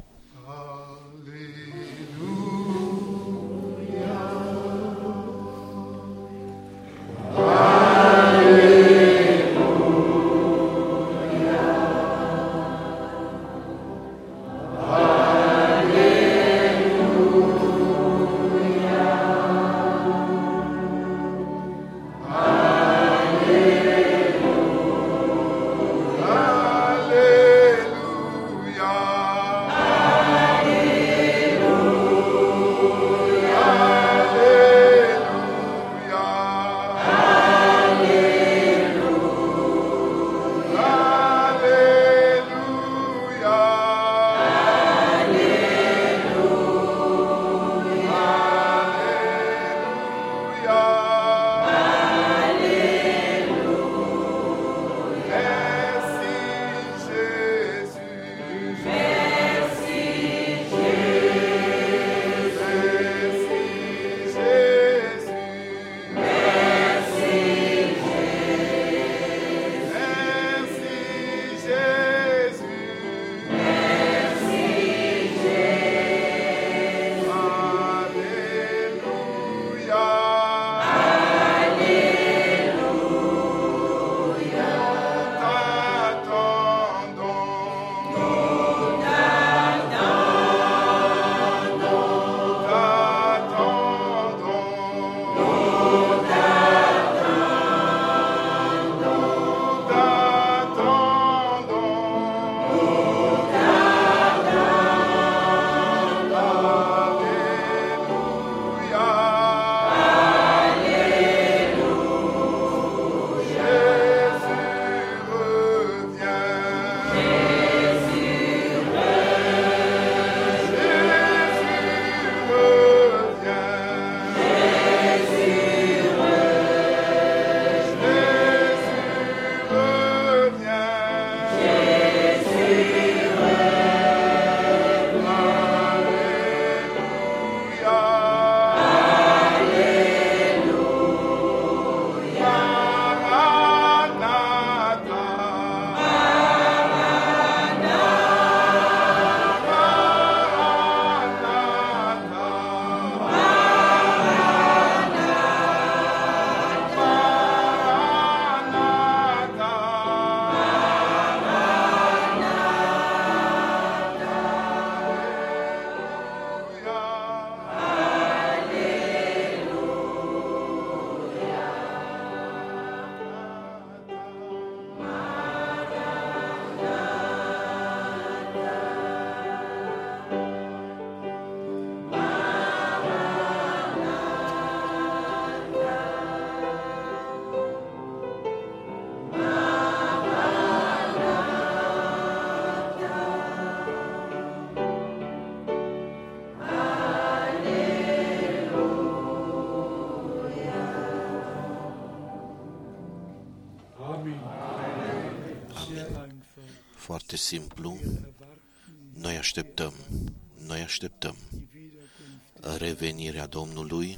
Foarte simplu, noi așteptăm revenirea Domnului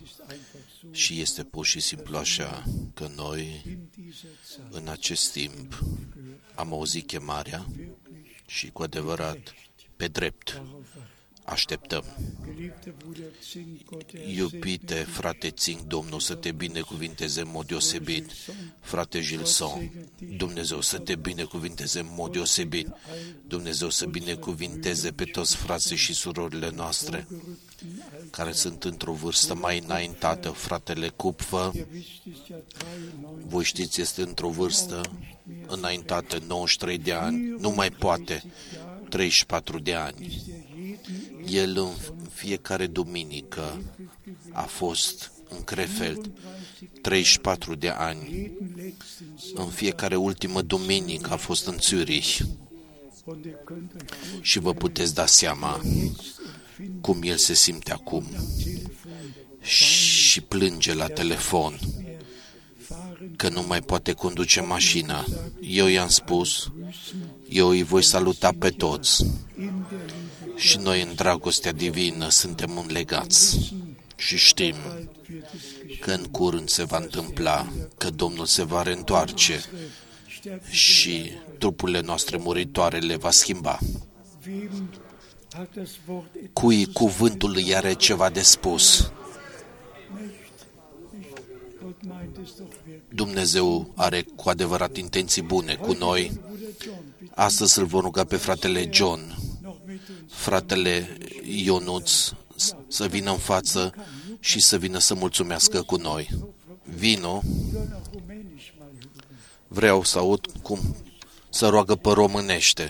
și este pur și simplu așa că noi în acest timp am auzit chemarea și cu adevărat pe drept așteptăm. Iubite frate Țing, Domnul să te binecuvinteze în mod deosebit. Frate Gilson, Dumnezeu să te binecuvinteze în mod deosebit. Dumnezeu să binecuvinteze pe toți frații și surorile noastre care sunt într-o vârstă mai înaintată. Fratele Cupfă, voi știți, este într-o vârstă înaintată, 93 de ani, nu mai poate, 34 de ani. El în fiecare duminică a fost în Krefeld, 34 de ani. În fiecare ultimă duminică a fost în Zürich. Și vă puteți da seama cum el se simte acum. Și plânge la telefon că nu mai poate conduce mașina. Eu i-am spus, eu îi voi saluta pe toți. Și noi în dragostea divină suntem înlegați și știm că în curând se va întâmpla, că Domnul se va reîntoarce și trupurile noastre muritoare le va schimba. Cui cuvântul îi are ceva de spus? Dumnezeu are cu adevărat intenții bune cu noi. Astăzi îl vom ruga pe fratele John, fratele Ionuț, să vină în față și să vină să mulțumească cu noi. Vino. Vreau să aud cum să roagă pe românește.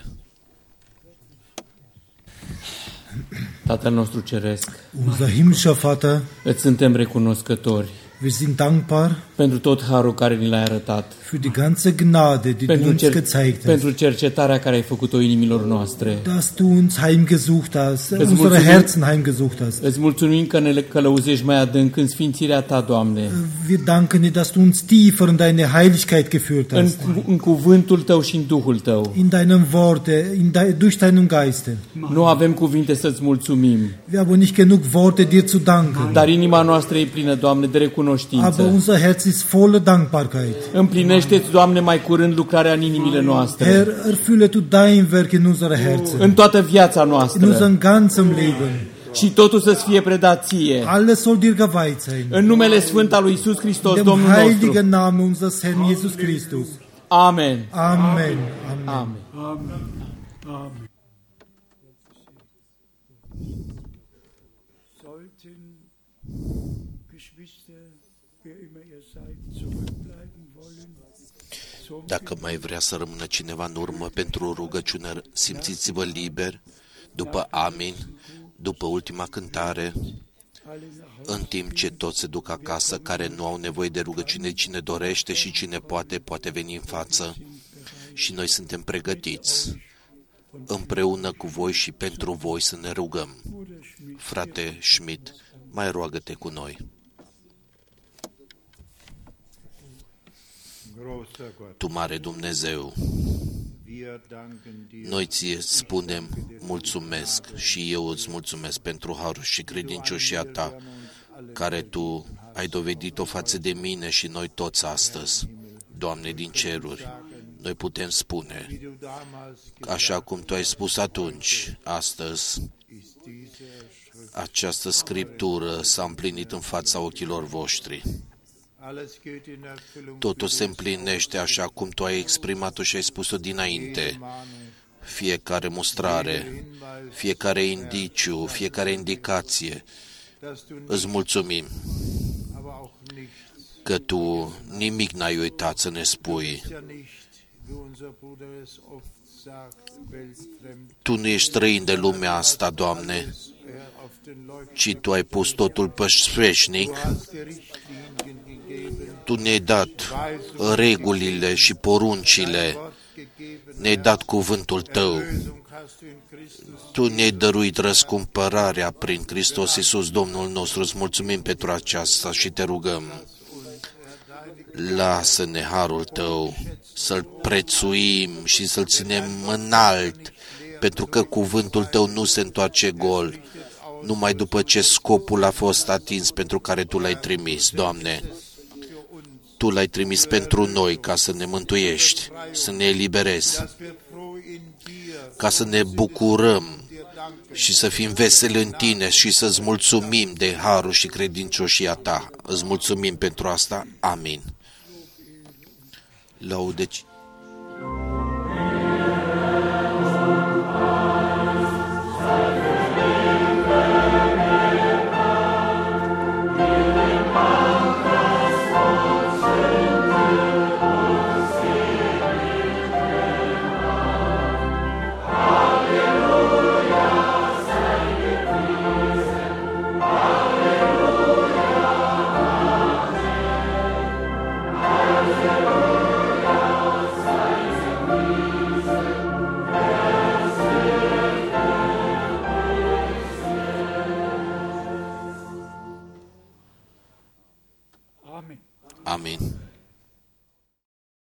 Tatăl nostru ceresc, Unser himmlischer Vater, îți suntem recunoscători wir sind dankbar pentru tot harul care ni l-ai arătat, für die ganze Gnade, die du uns gezeigt hast, pentru cercetarea care ai făcut-o inimilor noastre. dass du uns heimgesucht hast, unsere Herzen heimgesucht hast. Îți mulțumim că ne călăuzești mai adânc în sfințirea Ta, Doamne, Wir danken dir, dass du uns tiefer in deine Heiligkeit geführt hast, în cuvântul Tău și în Duhul Tău. in deinem Worte, durch deinen Geiste. Nu avem cuvinte să-ți mulțumim, Wir haben nicht genug Worte, dir zu danken, dar inima noastră e plină, Doamne, de aber recunoștință. unser Herz ist voller Dankbarkeit. Împlinește-ți, Doamne, mai curând lucrarea în inimile noastre, Herr, erfülle du dein Werk in unsere Herzen, în toată viața in noastră, unserem ganzen Leben. și totul să-ți fie predat Ție. Alles soll dir geweiht sein. În numele sfânt al lui Iisus Hristos, In dem Domnul nostru. heiligen Namen unseres Herrn Jesus Christus. Amen. Amen. Amen. Amen. Amen. Sollten Geschwister, wer immer ihr seid, zurückbleiben wollen, Dacă mai vrea să rămână cineva în urmă pentru o rugăciune, simțiți-vă liber, după amin, după ultima cântare, în timp ce toți se duc acasă, care nu au nevoie de rugăciune, cine dorește și cine poate, poate veni în față. Și noi suntem pregătiți împreună cu voi și pentru voi să ne rugăm. Frate Schmidt, mai roagă-te cu noi. Tu, mare Dumnezeu, noi ție spunem mulțumesc și eu îți mulțumesc pentru harul și credincioșia ta, care tu ai dovedit-o față de mine și noi toți astăzi. Doamne din ceruri, noi putem spune, așa cum tu ai spus atunci, astăzi, această scriptură s-a împlinit în fața ochilor voștri. Totul se împlinește așa cum tu ai exprimat-o și ai spus-o dinainte. Fiecare mustrare, fiecare indiciu, fiecare indicație. Îți mulțumim că tu nimic n-ai uitat să ne spui. Tu nu ești străin de lumea asta, Doamne, ci Tu ai pus totul pe sfeșnic. Tu ne-ai dat regulile și poruncile, ne-ai dat cuvântul Tău. Tu ne-ai dăruit răscumpărarea prin Hristos Iisus, Domnul nostru. Îți mulțumim pentru aceasta și te rugăm. Lasă-ne harul Tău să-L prețuim și să-L ținem înalt, pentru că cuvântul Tău nu se întoarce gol, numai după ce scopul a fost atins pentru care Tu L-ai trimis, Doamne. Tu L-ai trimis pentru noi ca să ne mântuiești, să ne eliberezi, ca să ne bucurăm și să fim veseli în Tine și să-ți mulțumim de harul și credincioșia Ta. Îți mulțumim pentru asta. Amin. Laude